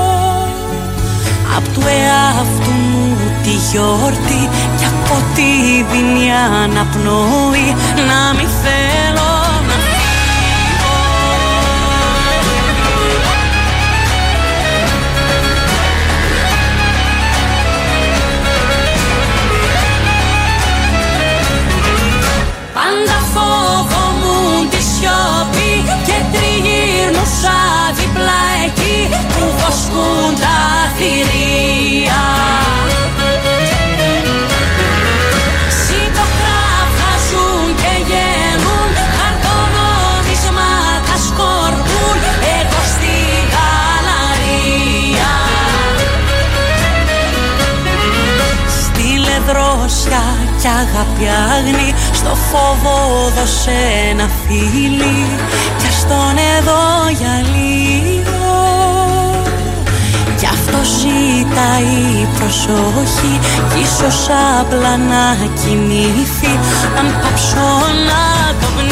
απ' του εαυτού μου τη γιορτή. Κι από τη δίνει αναπνοή. Να μη θέλω να φύγω. κι αγάπη άγνη. Στο φόβο δώσε ένα φίλι κι ας τον εδώ για λίγο. Κι αυτό ζητάει προσοχή κι ίσως απλά να κοιμήθει αν πάψω να το πνίγω.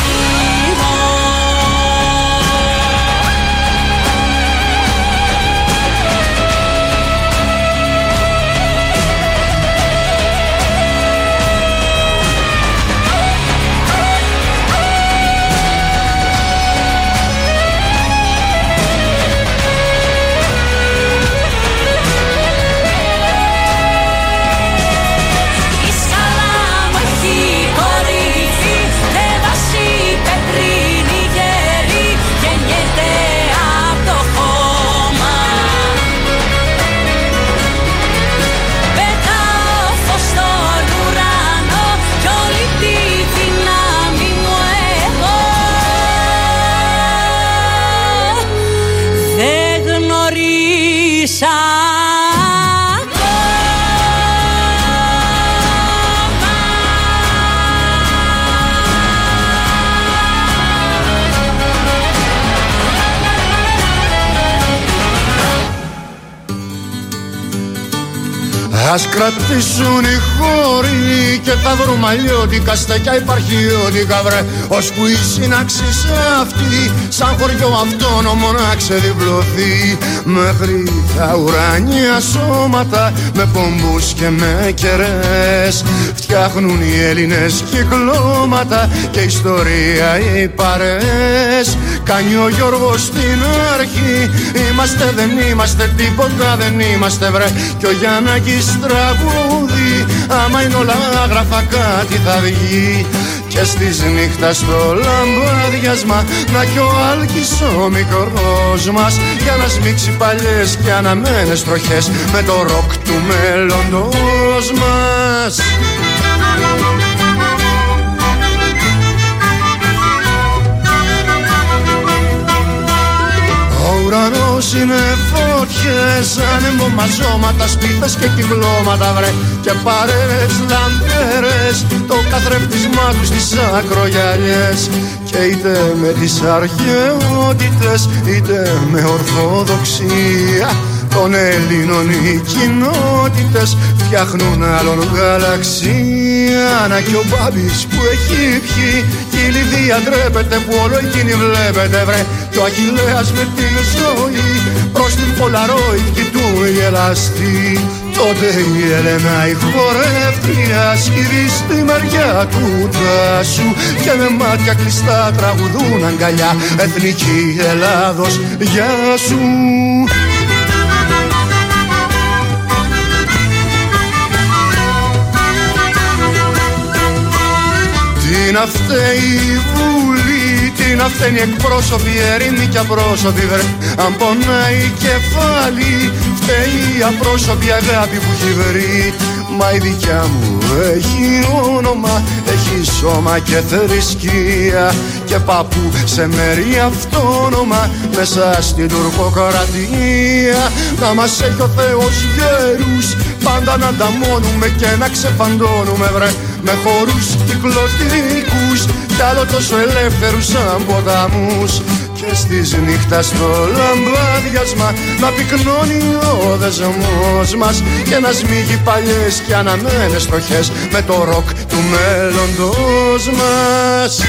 Ας κρατήσουν οι χώροι και θα βρούμε αλλιώτικα στεκιά υπαρχιώτικα βρε, ώσπου η σύναξης αυτή σαν χωριό αυτόνομο να ξεδιπλωθεί μέχρι τα ουράνια σώματα με πομπούς και με κερές. Φτιάχνουν οι Έλληνες κυκλώματα και ιστορία οι παρές. Κάνει ο Γιώργος στην αρχή, είμαστε δεν είμαστε τίποτα δεν είμαστε βρε, κι ο Γιαννάκης τραγούδι, άμα είναι όλα άγραφα κάτι θα βγει. Και στις νύχτας στο λαμπάδιασμα να κι ο Άλκης ο μικρός μας για να σμίξει παλιές και αναμένες τροχές με το ροκ του μέλλοντος μας. Ο ουρανός είναι φωτιές, άνεμο μαζώματα, σπίθες και κυκλώματα βρε, και παρέες λαμπέρες, το καθρέφτισμά τους στις ακρογιαλιές. Και είτε με τις αρχαιότητες είτε με ορθοδοξία των Ελλήνων οι κοινότητες φτιάχνουν άλλον γαλαξία. Να κι ο Μπάμπης που έχει πιει κι η Λιδία ντρέπεται που όλο εκείνη βλέπετε βρε, κι ο Αχιλλέας με την ζωή προς την Πολαρόιτ κοιτούν γελαστή. Τότε η Έλενα η χορεύτρια σκύβει στη μεριά του τάσου και με μάτια κλειστά τραγουδούν αγκαλιά εθνική Ελλάδος γεια σου. Τι να φταίει η Βουλή, τι να φταίνει εκπρόσωποι, ερήμοι κι απρόσωποι βρε, αν πονάει κεφάλι φταίει η απρόσωπη αγάπη που έχει βρει. Μα η δικιά μου έχει όνομα, έχει σώμα και θρησκεία και παππού σε μέρη αυτόνομα μέσα στην τουρκοκρατία. Να μας έχει ο Θεός γέρους, πάντα να ανταμώνουμε και να ξεφαντώνουμε βρε, με χορούς κυκλωτικούς κι άλλο τόσο ελεύθερους σαν ποταμούς. Και στις νύχτας στο λαμπάδιασμα να πυκνώνει ο δεσμός μας και να σμίγει παλιές και αναμένες στοχές με το ροκ του μέλλοντος μας.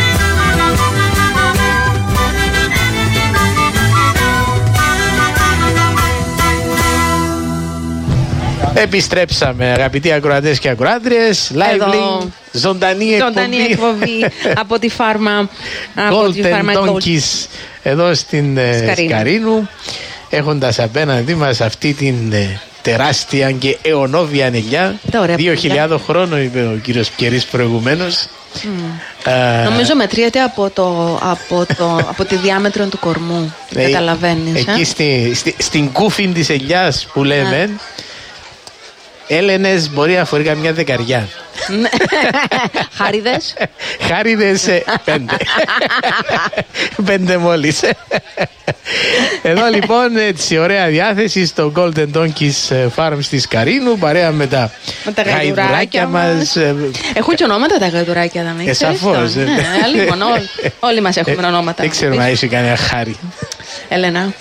Επιστρέψαμε αγαπητοί ακροατές και ακροάτριες. Live link, ζωντανή εκπομπή, ζωντανή εκπομπή από τη φάρμα Golden Donkeys εδώ στην Σκαρίνου, Σκαρίνου, έχοντας απέναντί μας αυτή την τεράστια και αιωνόβια ανελιά. Δύο χιλιάδων χρόνων είπε ο κύριος Πιερής προηγουμένως. Mm. Uh, Νομίζω μετριέται από, το, από, το, από τη διάμετρο του κορμού. Ε, καταλαβαίνεις. Εκεί ε? στη, στη, στην κούφιν της ελιάς που λέμε, Έλενες μπορεί να φορεί καμιά δεκαριά. Χάριδες. Χάριδες πέντε. Πέντε μόλις. Εδώ λοιπόν έτσι ωραία διάθεση στο Golden Donkeys Farm στη Σκαρίνου, παρέα με τα, με τα γαϊδουράκια μας. Έχουν και ονόματα τα γαϊδουράκια, δεν ε, σαφώς. Ναι, λοιπόν, όλοι, όλοι μας έχουμε ονόματα. Δεν ξέρω να είσαι κανένα χάρη. Έλενα.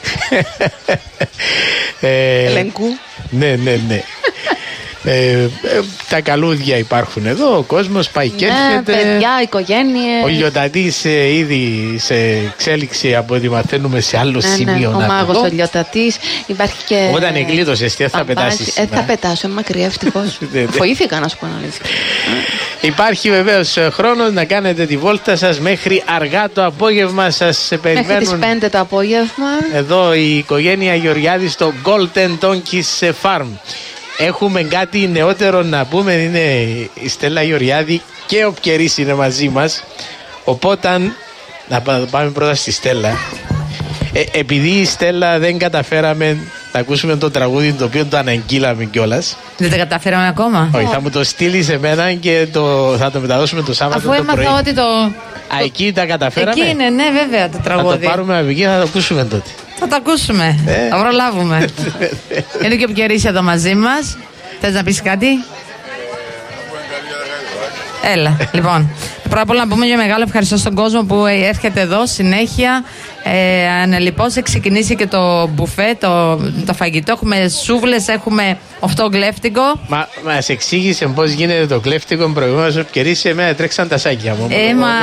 ε, Ελενκού. Ναι, ναι, ναι. Ε, ε, τα καλούδια υπάρχουν εδώ, ο κόσμος πάει και έρχεται. Ναι, παιδιά, οικογένειες. Ο λιωτατής ε, ήδη σε εξέλιξη από ό,τι μαθαίνουμε σε άλλο ναι, σημείο. Ναι, ο μάγος, ο λιωτατής. Υπάρχει και. Όταν εγκλείδωσες, τι θα πετάσεις? Ε, θα πετάσω, είμαι μακριά, ευτυχώς. Φοήθηκα να σου πω αλήθεια. Υπάρχει βεβαίως χρόνος να κάνετε τη βόλτα σας μέχρι αργά το απόγευμα. Σας περιμένουν. Μέχρι τις πέντε το απόγευμα. Εδώ η οικογένεια Γεωργιάδη στο Golden Donkeys Farm. Έχουμε κάτι νεότερο να πούμε, είναι η Στέλλα Γεωργιάδη και ο Πκερής είναι μαζί μας. Οπότε να πάμε πρώτα στη Στέλλα. Ε, επειδή η Στέλλα δεν καταφέραμε να ακούσουμε το τραγούδι το οποίο το αναγγείλαμε κιόλας. Δεν το καταφέραμε ακόμα. Όχι, θα μου το στείλει σε μένα και το, θα το μεταδώσουμε το Σάββατο. Αφού το πρωί. έμαθα ότι το. Α, εκεί τα καταφέραμε. Εκεί είναι, ναι, βέβαια το τραγούδι. Θα το πάρουμε από εκεί, θα το ακούσουμε τότε. Θα το ακούσουμε. Ε. Θα προλάβουμε. Είναι και ο Πκερής εδώ μαζί μας. Θες να πεις κάτι? Έλα, λοιπόν. Πρώτα απ' όλα να πούμε για μεγάλο ευχαριστώ στον κόσμο που έρχεται εδώ συνέχεια. Ε, ανελιπώς έχει ξεκινήσει και το μπουφέ, το, το φαγητό. Έχουμε σούβλες, έχουμε οφτό γλέφτικο. Μα μας εξήγησε πώς γίνεται το γλέφτικο προηγούμενος ο Πκερής, σε μένα τρέξαν τα σάκια μου. Ε, μα...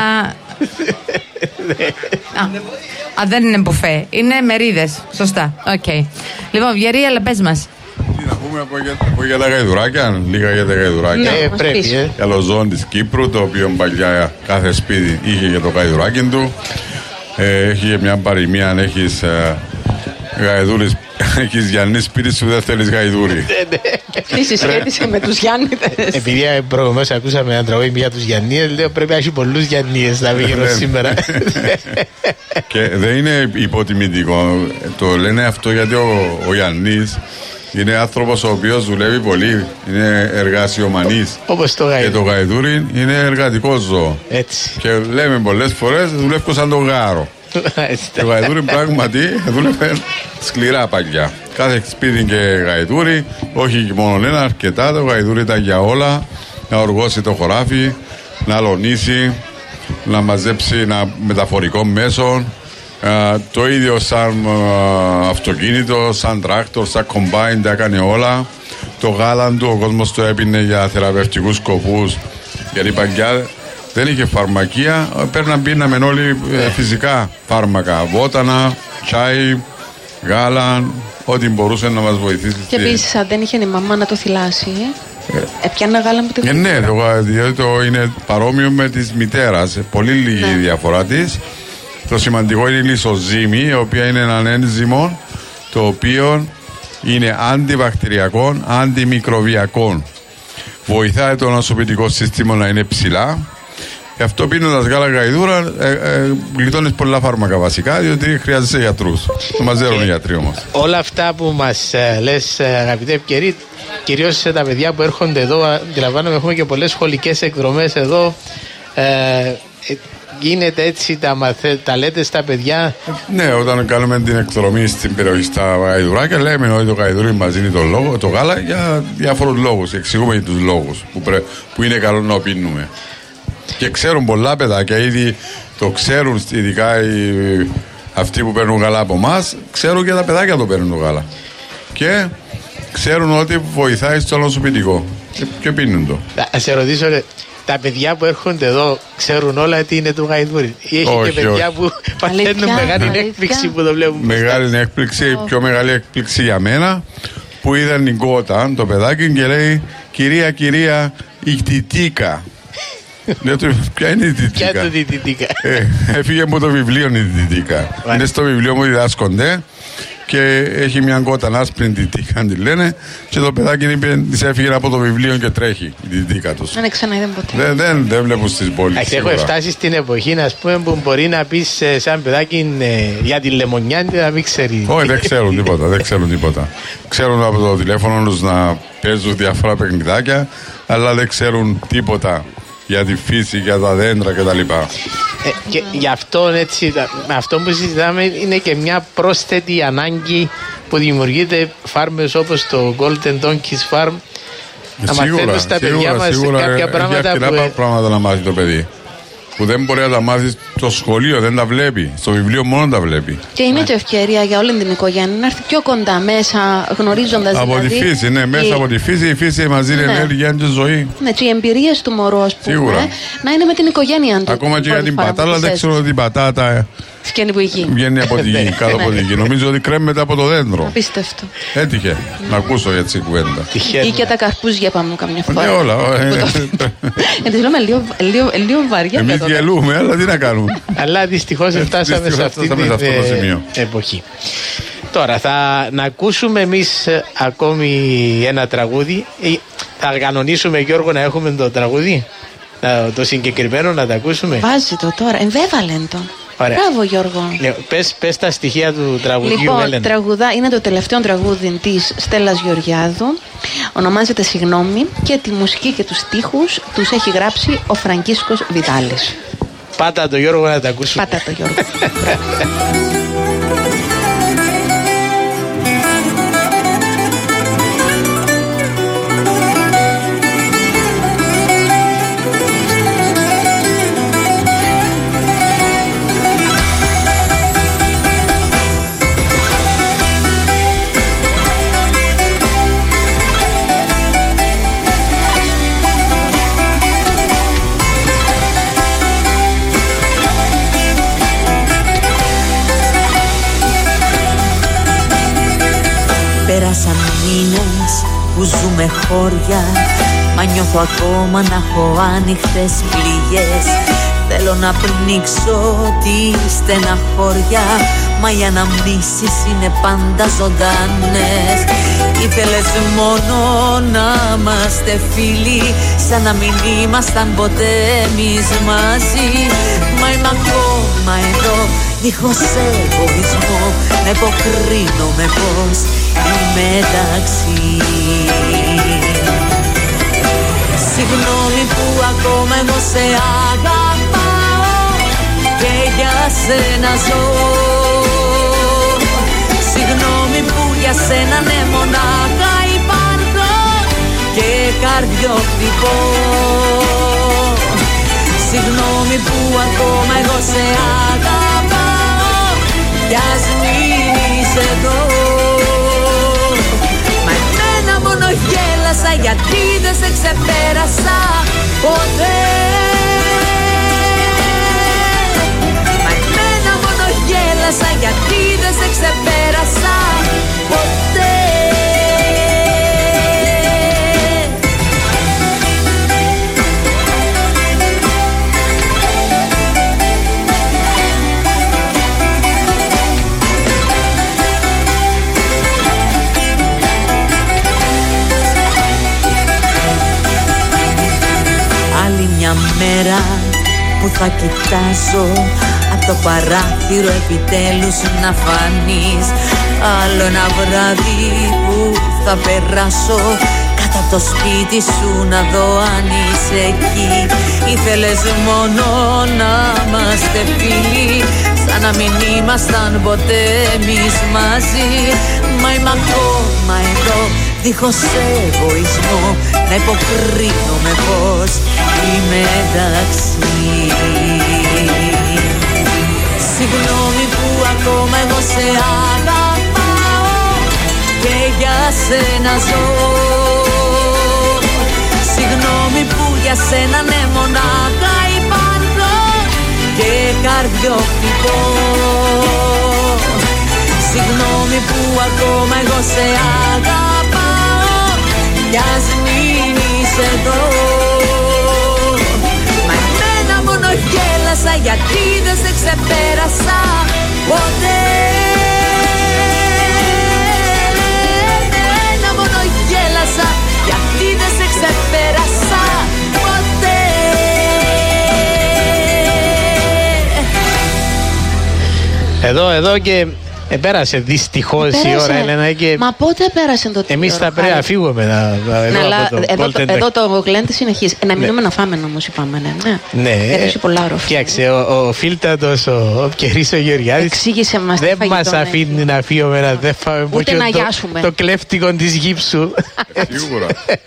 α, α, δεν είναι μπουφέ, είναι μερίδες. Σωστά, οκ. Okay. Λοιπόν, Βιερή, αλλά πες μας. Να πούμε από για, από για τα γαϊδουράκια, λίγα για τα γαϊδουράκια. Ναι, πρέπει, ε. Καλοζώων της Κύπρου, το οποίο παλιά κάθε σπίτι είχε και το γαϊδουράκι του. Ε, έχει μια παροιμία, αν έχεις ε, γαϊδούρης, έχεις Γιάννη σπίτι σου, δεν θέλεις γαϊδούρι. Τι συσχέτισε με τους Γιάννηδες? Επειδή προηγουμένως ακούσαμε ένα τραγούδι για τους Γιάννηδες, λέω πρέπει να έχει πολλούς Γιάννηδες να βγει σήμερα. Και δεν είναι υποτιμητικό. Το λένε αυτό γιατί ο, ο Γιάννης είναι άνθρωπος ο οποίος δουλεύει πολύ, είναι εργασιομανής. Όπως το γαϊδούρι. Και το γαϊδούρι είναι εργατικό ζώο. Έτσι. Και λέμε πολλές φορές δουλεύω σαν το γάρο. Το γαϊδούρι πράγματι δούλευε σκληρά παλιά. Κάθε σπίτι και γαϊδούρι, όχι μόνο ένα, αρκετά. Το γαϊδούρι ήταν για όλα. Να οργώσει το χωράφι, να αλωνίσει, να μαζέψει ένα μεταφορικό μέσο. Uh, το ίδιο σαν uh, αυτοκίνητο, σαν τράκτορ, σαν combine, τα έκανε όλα. Το γάλα του ο κόσμος το έπινε για θεραπευτικούς σκοπούς, γιατί παλιά δεν είχε φαρμακεία, παίρναν πίναμε όλοι ε, φυσικά φάρμακα, βότανα, τσάι, γάλα, ό,τι μπορούσε να μας βοηθήσει. Και επίσης αν δεν είχε η μαμά να το θυλάσει, ε, έπιανα γάλα με τη ε, ναι, το, διότι το είναι παρόμοιο με της μητέρας, πολύ λίγη ναι. η διαφορά της. Το σημαντικό είναι η λυσοζύμη, η οποία είναι έναν ένζυμο το οποίο είναι αντιβακτηριακό, αντιμικροβιακό. Βοηθάει το νοσοποιητικό σύστημα να είναι ψηλά. Γι' αυτό πίνοντας γάλα γαϊδούρα ε, ε, γλιτώνεις πολλά φάρμακα βασικά, διότι χρειάζεσαι γιατρούς. Το μαζέρουν οι γιατροί όμως. Όλα αυτά που μας ε, λες, αγαπητέ Ευκαιρή, κυρίως σε τα παιδιά που έρχονται εδώ, αντιλαμβάνομαι έχουμε και πολλές σχολικές εκδρομές εδώ. Ε, ε, Γίνεται έτσι, τα, μαθε... τα λέτε στα παιδιά. Ναι, όταν κάνουμε την εκδρομή στην περιοχή στα γαϊδουράκια, λέμε ότι το γαϊδουρί μας δίνει το, λόγο, το γάλα για διάφορους λόγους. Εξηγούμε τους λόγους που, πρέ... που είναι καλό να πίνουμε. Και ξέρουν πολλά παιδάκια, ήδη το ξέρουν, ειδικά οι... αυτοί που παίρνουν γάλα από εμάς, ξέρουν και τα παιδάκια το παίρνουν το γάλα. Και ξέρουν ότι βοηθάει στο νοσοποιητικό. Και, και πίνουν το. Θα σε ρωτήσω, τα παιδιά που έρχονται εδώ ξέρουν όλα τι είναι το γαϊδούρι? Ή έχει όχι, και παιδιά όχι. που παθαίνουν μεγάλη έκπληξη που το βλέπουν? Μεγάλη έκπληξη, η πιο μεγάλη έκπληξη για μένα, που είδαν την κότα, το παιδάκι, και λέει κυρία, κυρία, η τιτίκα. Λέω του, ποια είναι η τιτίκα? Ποια είναι η τιτίκα? Ε, έφυγε από το βιβλίο η τιτίκα. Είναι στο βιβλίο μου, διδάσκονται. Και έχει μια κότα άσπρη τιτίκα, τη λένε, και το παιδάκι είπε, της έφυγε από το βιβλίο και τρέχει η τιτίκα τους. Δεν ξαναείδε ποτέ. Δεν, δεν, δεν βλέπω στις πόλεις. Έχω φτάσει στην εποχή, ας πούμε, που μπορεί να πεις σαν παιδάκι για τη λεμονιά και να μην ξέρει. Όχι, δεν ξέρουν τίποτα, δεν ξέρουν τίποτα. Ξέρουν από το τηλέφωνο τους να παίζουν διάφορα παιχνιδάκια, αλλά δεν ξέρουν τίποτα για τη φύση, για τα δέντρα κτλ. Ε, και γι' αυτό, έτσι, με αυτό που συζητάμε είναι και μια πρόσθετη ανάγκη που δημιουργείται φάρμες όπως το Golden Donkeys Farm. Να μαθαίνουν στα παιδιά μας κάποια πράγματα που... Σίγουρα πράγματα να μάθει το παιδί. Που δεν μπορεί να τα μάθει στο σχολείο, δεν τα βλέπει. Στο βιβλίο μόνο τα βλέπει. Και είναι και ευκαιρία για όλη την οικογένεια να έρθει πιο κοντά μέσα, γνωρίζοντας από δηλαδή. Από τη φύση, ναι, μέσα η... από τη φύση. Η φύση μας δίνει ναι. ενέργεια και ζωή. Ναι, και οι εμπειρίες του μωρού, ας πούμε, σίγουρα. να είναι με την οικογένεια του. Ακόμα και για την πατάτα, δεν ξέρω την πατάτα. Βγαίνει από εκεί. Βγαίνει από τη γη, κάτω από τη γη. Νομίζω ότι κρέμεται από το δέντρο. Απίστευτο. Έτυχε να ακούσω για την κουβέντα. Ή και τα καρπούζια πάμε καμιά φορά. Ναι, όλα. Γιατί λέμε λίγο βαριά. Εμείς γελούμε, αλλά τι να κάνουμε. Αλλά δυστυχώς φτάσαμε σε αυτή την εποχή. Τώρα θα να ακούσουμε εμείς ακόμη ένα τραγούδι. Θα κανονίσουμε, Γιώργο, να έχουμε το τραγούδι. Το συγκεκριμένο να το ακούσουμε. Βάζει το τώρα, εμβέβαλεν το. Ωραία. Μπράβο, Γιώργο. Ναι, πες, πες τα στοιχεία του τραγουδιού, λοιπόν, Έλενα. Τραγουδά, είναι το τελευταίο τραγούδι της Στέλλας Γεωργιάδου. Ονομάζεται Συγγνώμη και τη μουσική και τους στίχους τους έχει γράψει ο Φραγκίσκος Βιτάλης. Πάτα το, Γιώργο, να τα ακούσουμε. Πάτα το, Γιώργο. Πέρασαν μήνες που ζούμε χώρια, μα νιώθω ακόμα να έχω άνοιχτες πληγές. Θέλω να πνίξω τη στεναχώρια, μα οι αναμνήσεις είναι πάντα ζωντανές. Ήθελες μόνο να είμαστε φίλοι, σαν να μην ήμασταν ποτέ εμείς μαζί. Μα είμαι ακόμα εδώ, δίχως εγωισμό, να υποκρίνομαι πως είμαι εντάξει. Συγγνώμη που ακόμα εγώ σε αγαπάω και για σένα ζω. Συγγνώμη που για σένα ναι μονάχα υπάρχω και καρδιό χτυπώ. Συγγνώμη που ακόμα εγώ σε αγαπάω κι ας μην είσαι εδώ. Μα εμένα μόνο γέλασα γιατί δεν σε ξεπέρασα ποτέ. Μα εμένα μόνο γέλασα γιατί δεν σε ξεπέρασα ποτέ. Μια μέρα που θα κοιτάζω από το παράθυρο επιτέλους να φανείς. Άλλο ένα βράδυ που θα περάσω κάτω από το σπίτι σου να δω αν είσαι εκεί. Ήθελες μόνο να είμαστε φίλοι, σαν να μην ήμασταν ποτέ εμείς μαζί. Μα είμαι ακόμα εδώ, δίχως εγωισμό, να υποκρίνομαι πως είμαι εντάξει. Συγγνώμη που ακόμα εγώ σε αγαπάω και για σένα ζω. Συγγνώμη που για σένα ναι μονάχα υπάρχω και καρδιό χτυπώ. Συγγνώμη που ακόμα εγώ σε αγαπάω κι ας μην είσαι εδώ. Μα εμένα μόνο γέλασα γιατί δεν σε ξεπέρασα ποτέ. Εμένα μόνο γέλασα γιατί δεν σε ξεπέρασα ποτέ. Εδώ, εδώ και Επέρασε δυστυχώς η ώρα, Έλενα. Και... Μα πότε πέρασε το Εμείς θα πρέπει να φύγουμε. Να, ναι, αλλά το εδώ, το, εδώ το Γκλέντι συνεχίζει. Να μείνουμε ναι. να φάμε όμως, είπαμε. Ναι, ναι. Γιατί έχει πολλά όροφα. Κοίταξε, ο, ο φίλτατος, ο, ο Κερής ο Γεωργιάδης. Εξήγησε μας δεν μας αφήνει να φύγουμε, να δεν φάμε. Ούτε να γιάσουμε. Το, το κλέφτικο της γύψου. Σίγουρα.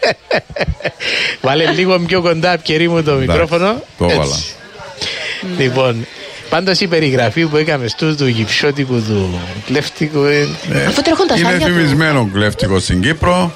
Βάλε λίγο πιο κοντά, Κερί μου, το μικρόφωνο. Το έβαλα. Λοιπόν. Πάντως η περιγραφή που έκαμε στου του γυψότικου του κλέφτικου ε, αφού τρέχουν τα είναι φημισμένο κλέφτικο στην Κύπρο.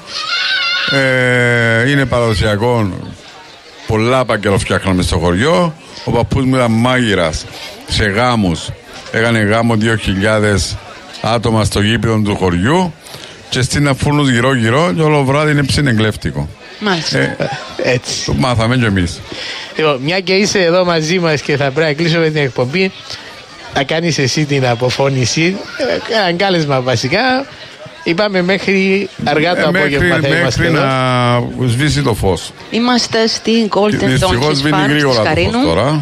ε, Είναι παραδοσιακό. Πολλά παγκέλο φτιάχναμε στο χωριό. Ο παππούς μου ήταν μάγειρας σε γάμους. Έκανε γάμο δύο χιλιάδες άτομα στο γήπεδο του χωριού και στην αφούρνους γύρω γύρω και όλο βράδυ είναι ψινεγκλέφτικο. Μάλιστα. ε, Έτσι το μάθαμε κι εμείς. Λοιπόν, μια και είσαι εδώ μαζί μας και θα πρέπει να κλείσουμε την εκπομπή, θα κάνεις εσύ την αποφώνηση. Ένα κάλεσμα βασικά. Είπαμε μέχρι αργά το ε, απόγευμα μέχρι, θα είμαστε μέχρι εδώ. να σβήσει το φως. Είμαστε στην Golden Donkeys Δυστυχώς σβήνει γρήγορα το φως τώρα.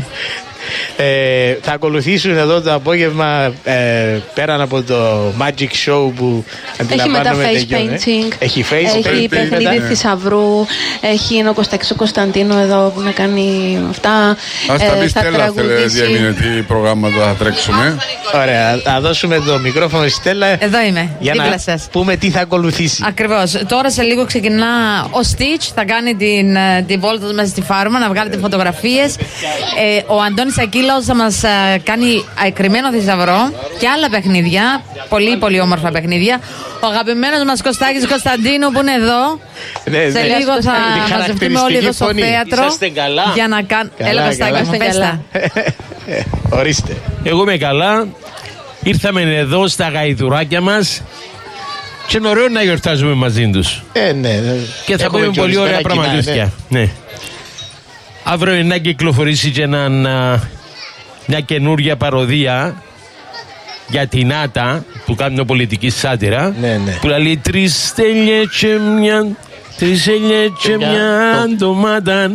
Ε, θα ακολουθήσουν εδώ το απόγευμα ε, πέραν από το Magic Show που έχει μετά face painting, έχει face έχει παιχνίδι θησαυρού, έχει ο Κωστάκης ο Κωνσταντίνο εδώ που να κάνει αυτά. Ας τα πει Στέλλα, διέμεινε τι προγράμματα θα τρέξουμε. Ωραία, θα δώσουμε το μικρόφωνο στη Στέλλα. Εδώ είμαι, για δίπλα να σας. πούμε τι θα ακολουθήσει. Ακριβώς, τώρα σε λίγο ξεκινά ο Stitch, θα κάνει την, την βόλτα μέσα στη Φάρμα, να βγάλετε φωτογραφίες. ε, Ο Αντώνης Ακύλαος θα μας uh, κάνει κρυμμένο θησαυρό και άλλα παιχνίδια, πολύ πολύ όμορφα παιχνίδια. Ο αγαπημένος μας Κωστάκης Κωνσταντίνου που είναι εδώ. Ναι, σε ναι, λίγο θα μαζευτούμε όλοι εδώ στο φωνή. θέατρο. Είσαστε καλά. Για να κάνουμε. Έλα, Κωστάκη, μου πες τα. Ορίστε. Εγώ είμαι καλά. Ήρθαμε εδώ στα γαϊδουράκια μας και είναι ωραίο να γιορτάζουμε μαζί τους. Ε, ναι. Και θα πούμε πολύ ωραία πραγματάκια. Ναι. Ναι. Αύριο είναι να κυκλοφορήσει και ένα, μια καινούργια παροδία για την Άτα που κάνει πολιτική σάτυρα. Ναι, ναι. Που λέει τρεις τέλειες και μια, τρεις τέλειες και μια ντομάτα.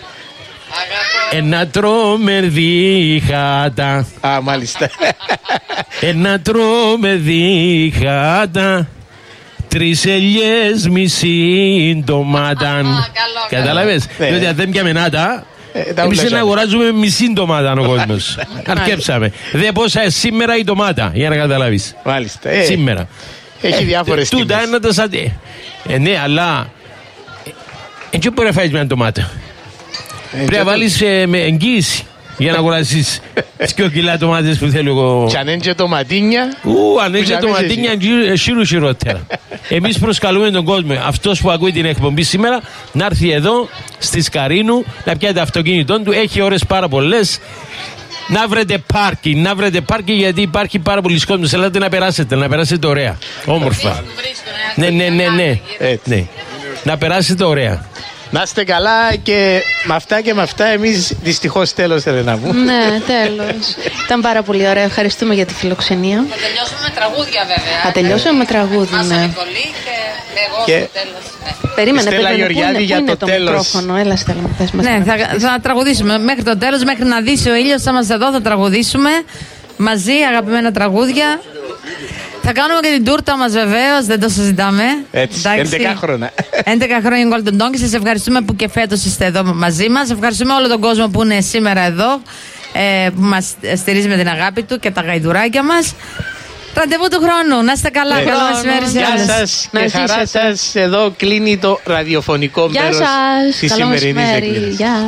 Ένα τρόμερδι χάτα. Α, μάλιστα. Ένα τρόμερδι χάτα. Τρεις ελιές μισή ντομάτα. Κατάλαβες? Διότι αν δεν πιάμε νάτα, εμείς να αγοράζουμε μισή ντομάτα ο κόσμος. Αρκέψαμε. Δε πόσα σήμερα η ντομάτα, για να καταλάβεις. Μάλιστα. Σήμερα. Έχει διάφορες τιμές. Τούτα είναι τα σατέ. Ναι, αλλά έτσι μπορεί να φάεις μια ντομάτα. Πρέπει να βάλεις με εγγύηση για να αγοράσεις δύο κιλά ντομάτες που θέλω εγώ. Και αν είναι και ντοματίνια. Ου, αν είναι και ντοματίνια, σύρου χειρότερα. Εμείς προσκαλούμε τον κόσμο, αυτός που ακούει την εκπομπή σήμερα, να έρθει εδώ στη Σκαρίνου, να πιάσει το αυτοκίνητό του. Έχει ώρες πάρα πολλές. Να βρείτε πάρκι, να βρείτε πάρκι γιατί υπάρχει πάρα πολλοί κόσμος. Ελάτε να περάσετε, να περάσετε ωραία. Όμορφα. Ναι, ναι, ναι, ναι. ναι. Να περάσετε ωραία. Να είστε καλά και με αυτά και με αυτά εμείς δυστυχώς τέλος, Ελένα μου. Ναι, τέλος. Ήταν πάρα πολύ ωραία. Ευχαριστούμε για τη φιλοξενία. Θα τελειώσουμε με τραγούδια βέβαια. Θα τελειώσουμε με τραγούδι, ναι. Μάσα Νικολή και εγώ και... στο τέλος. Περίμενε, Στέλλα περίμενε. Γεωργιάδη πού είναι, για πού είναι το το τέλος. μικρόφωνο. Έλα, Στέλλα, πες μας. Ναι, θα, θα τραγουδήσουμε μέχρι το τέλος, μέχρι να δύσει ο ήλιος. Θα είμαστε εδώ, θα τραγουδήσουμε μαζί αγαπημένα τραγούδια. Θα κάνουμε και την τούρτα μας βεβαίως, δεν το συζητάμε. Έτσι, έντεκα χρόνια. έντεκα χρόνια Golden Donkeys. Σας ευχαριστούμε που και φέτος είστε εδώ μαζί μας. Ευχαριστούμε όλο τον κόσμο που είναι σήμερα εδώ, ε, που μας στηρίζει με την αγάπη του και τα γαϊδουράκια μας. Ραντεβού του χρόνου. Να είστε καλά. Καλό μεσημέρι σε όλους. Γεια σας και χαρά σας. Εδώ κλείνει το ραδιοφωνικό μέρος της σημερινής εκκλήσης. Γεια.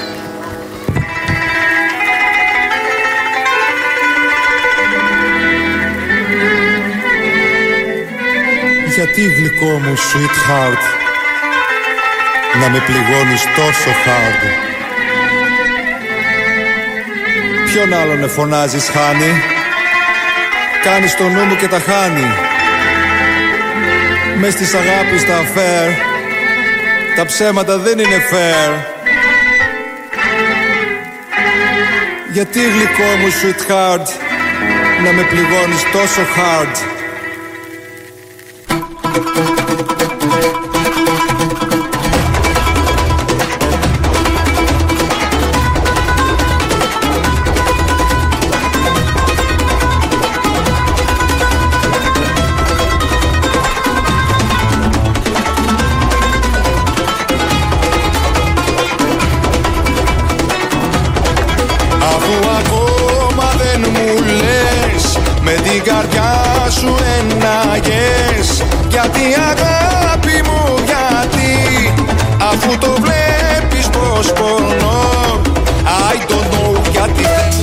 Γιατί γλυκό μου sweetheart να με πληγώνεις τόσο hard? Ποιον άλλον φωνάζεις χάνει? Κάνεις το νου μου και τα χάνει. Μες της αγάπης τα affair, τα ψέματα δεν είναι fair. Γιατί γλυκό μου sweetheart να με πληγώνεις τόσο hard? με την καρδιά σου ενάγες. Γιατί αγάπη μου, γιατί, αφού το βλέπεις πως πονώ. I don't know γιατί.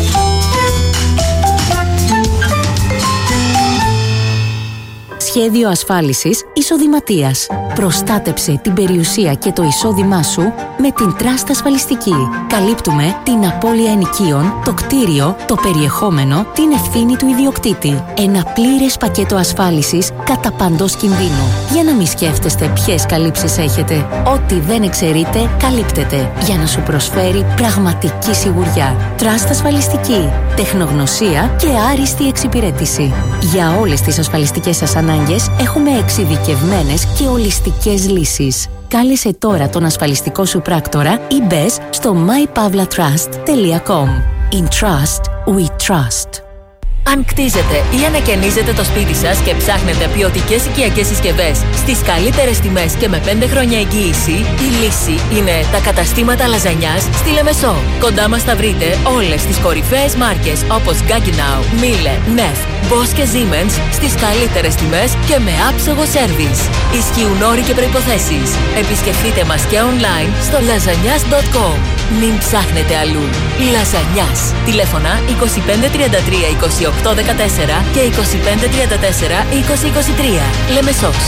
Σχέδιο ασφάλισης εισοδηματίας. Προστάτεψε την περιουσία και το εισόδημά σου με την Trust Ασφαλιστική. Καλύπτουμε την απώλεια ενοικίων, το κτίριο, το περιεχόμενο, την ευθύνη του ιδιοκτήτη. Ένα πλήρες πακέτο ασφάλισης κατά παντός κινδύνου. Για να μην σκέφτεστε ποιες καλύψεις έχετε. Ό,τι δεν εξαιρείτε, καλύπτεται. Για να σου προσφέρει πραγματική σιγουριά. Trust Ασφαλιστική. Τεχνογνωσία και άριστη εξυπηρέτηση. Για όλες τις ασφαλιστικές σας ανάγκες έχουμε εξειδικευμένες και ολιστικές λύσεις. Κάλεσε τώρα τον ασφαλιστικό σου πράκτορα ή μπες στο my pavla trust τελεία com. In Trust, we trust. Αν κτίζετε ή ανακαινίζετε το σπίτι σας και ψάχνετε ποιοτικές οικιακές συσκευές στις καλύτερες τιμές και με πέντε χρόνια εγγύηση, η λύση είναι τα καταστήματα λαζανιάς στη Λεμεσό. Κοντά μας θα βρείτε όλες τις κορυφαίες μάρκες όπως Gaggenau, Miele, Neff, Bosch και Siemens στις καλύτερες τιμές και με άψογο σέρβις. Ισχύουν όροι και προϋποθέσεις. Επισκεφτείτε μας και online στο λαζανιάς τελεία com. Μην ψάχνετε αλλού. Λαζανιάς. Τηλέφωνα είκοσι πέντε τριάντα τρία είκοσι οκτώ δεκατέσσερα και είκοσι πέντε τριάντα τέσσερα είκοσι είκοσι τρία. Λεμεσός.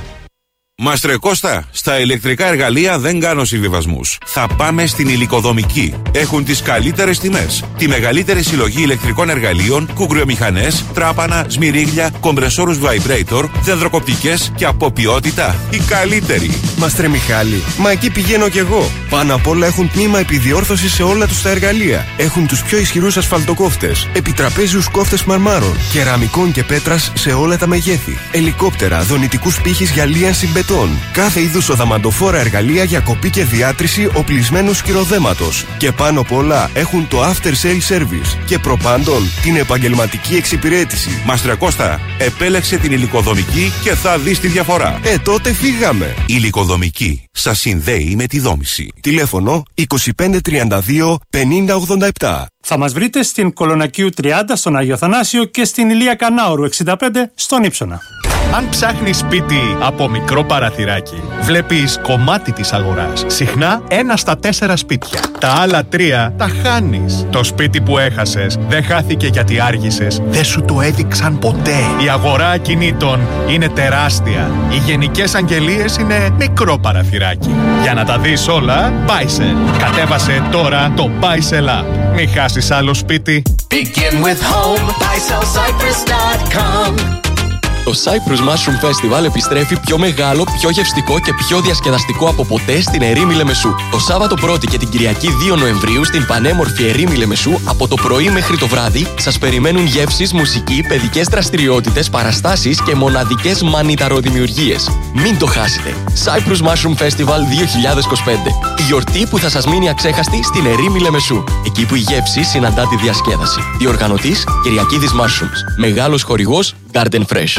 Μάστρε Κώστα, στα ηλεκτρικά εργαλεία δεν κάνω συμβιβασμούς. Θα πάμε στην Υλικοδομική. Έχουν τις καλύτερες τιμές. Τη μεγαλύτερη συλλογή ηλεκτρικών εργαλείων, κουγκριομηχανές, τράπανα, σμυρίγλια, κομπρεσόρους vibrator, δενδροκοπτικές και από ποιότητα η καλύτερη. Μάστρε Μιχάλη, μα εκεί πηγαίνω κι εγώ. Πάνω απ' όλα έχουν τμήμα επιδιόρθωση σε όλα τους τα εργαλεία. Έχουν τους πιο ισχυρούς ασφαλτοκόφτες, επιτραπέζιους κόφτες μαρμάρων, κεραμικών και πέτρας σε όλα τα μεγέθη, ελικόπτερα, δονητικούς πύχης για λίανση μπετών. Κάθε είδους οδαμαντοφόρα εργαλεία για κοπή και διάτρηση οπλισμένου σκυροδέματος. Και πάνω απ' όλα έχουν το after sale service. Και προπάντων την επαγγελματική εξυπηρέτηση. Μάστρε Κώστα, επέλεξε την Υλικοδομική και θα δεις τη διαφορά. Ε, τότε φύγαμε. Υλικοδομική. Σας συνδέει με τη δόμηση. Τηλέφωνο είκοσι πέντε τριάντα δύο πενήντα ογδόντα επτά. Θα μας βρείτε στην Κολονακίου τριάντα στον Άγιο Θανάσιο και στην Ηλία Κανάουρου εξήντα πέντε στον Ύψονα. Αν ψάχνεις σπίτι από μικρό παραθυράκι, βλέπεις κομμάτι της αγοράς. Συχνά ένα στα τέσσερα σπίτια. Τα άλλα τρία τα χάνεις. Το σπίτι που έχασες δεν χάθηκε γιατί άργησες. Δεν σου το έδειξαν ποτέ. Η αγορά ακινήτων είναι τεράστια. Οι γενικές αγγελίες είναι μικρό παραθυράκι. Για να τα δεις όλα, Buysell. Κατέβασε τώρα το Buysell App. Μην χάσεις άλλο σπίτι. Begin with home, buy sell cypress dot com. Το Cyprus Mushroom Festival επιστρέφει πιο μεγάλο, πιο γευστικό και πιο διασκεδαστικό από ποτέ στην ερήμη Λεμεσού. Το Σάββατο πρώτη και την Κυριακή δύο Νοεμβρίου στην πανέμορφη ερήμη Λεμεσού, από το πρωί μέχρι το βράδυ, σας περιμένουν γεύσεις, μουσική, παιδικές δραστηριότητες, παραστάσεις και μοναδικές μανιταροδημιουργίες. Μην το χάσετε! Cyprus Mushroom Festival δύο χιλιάδες είκοσι πέντε. Η γιορτή που θα σας μείνει αξέχαστη στην ερήμη Λεμεσού. Εκεί που η γεύση συναντά τη διασκέδαση. Διοργανωτής Κυριακίδης Mushrooms. Μεγάλος χορηγός Garden Fresh.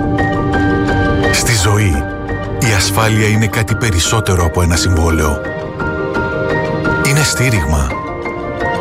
Στη ζωή, η ασφάλεια είναι κάτι περισσότερο από ένα συμβόλαιο. Είναι στήριγμα,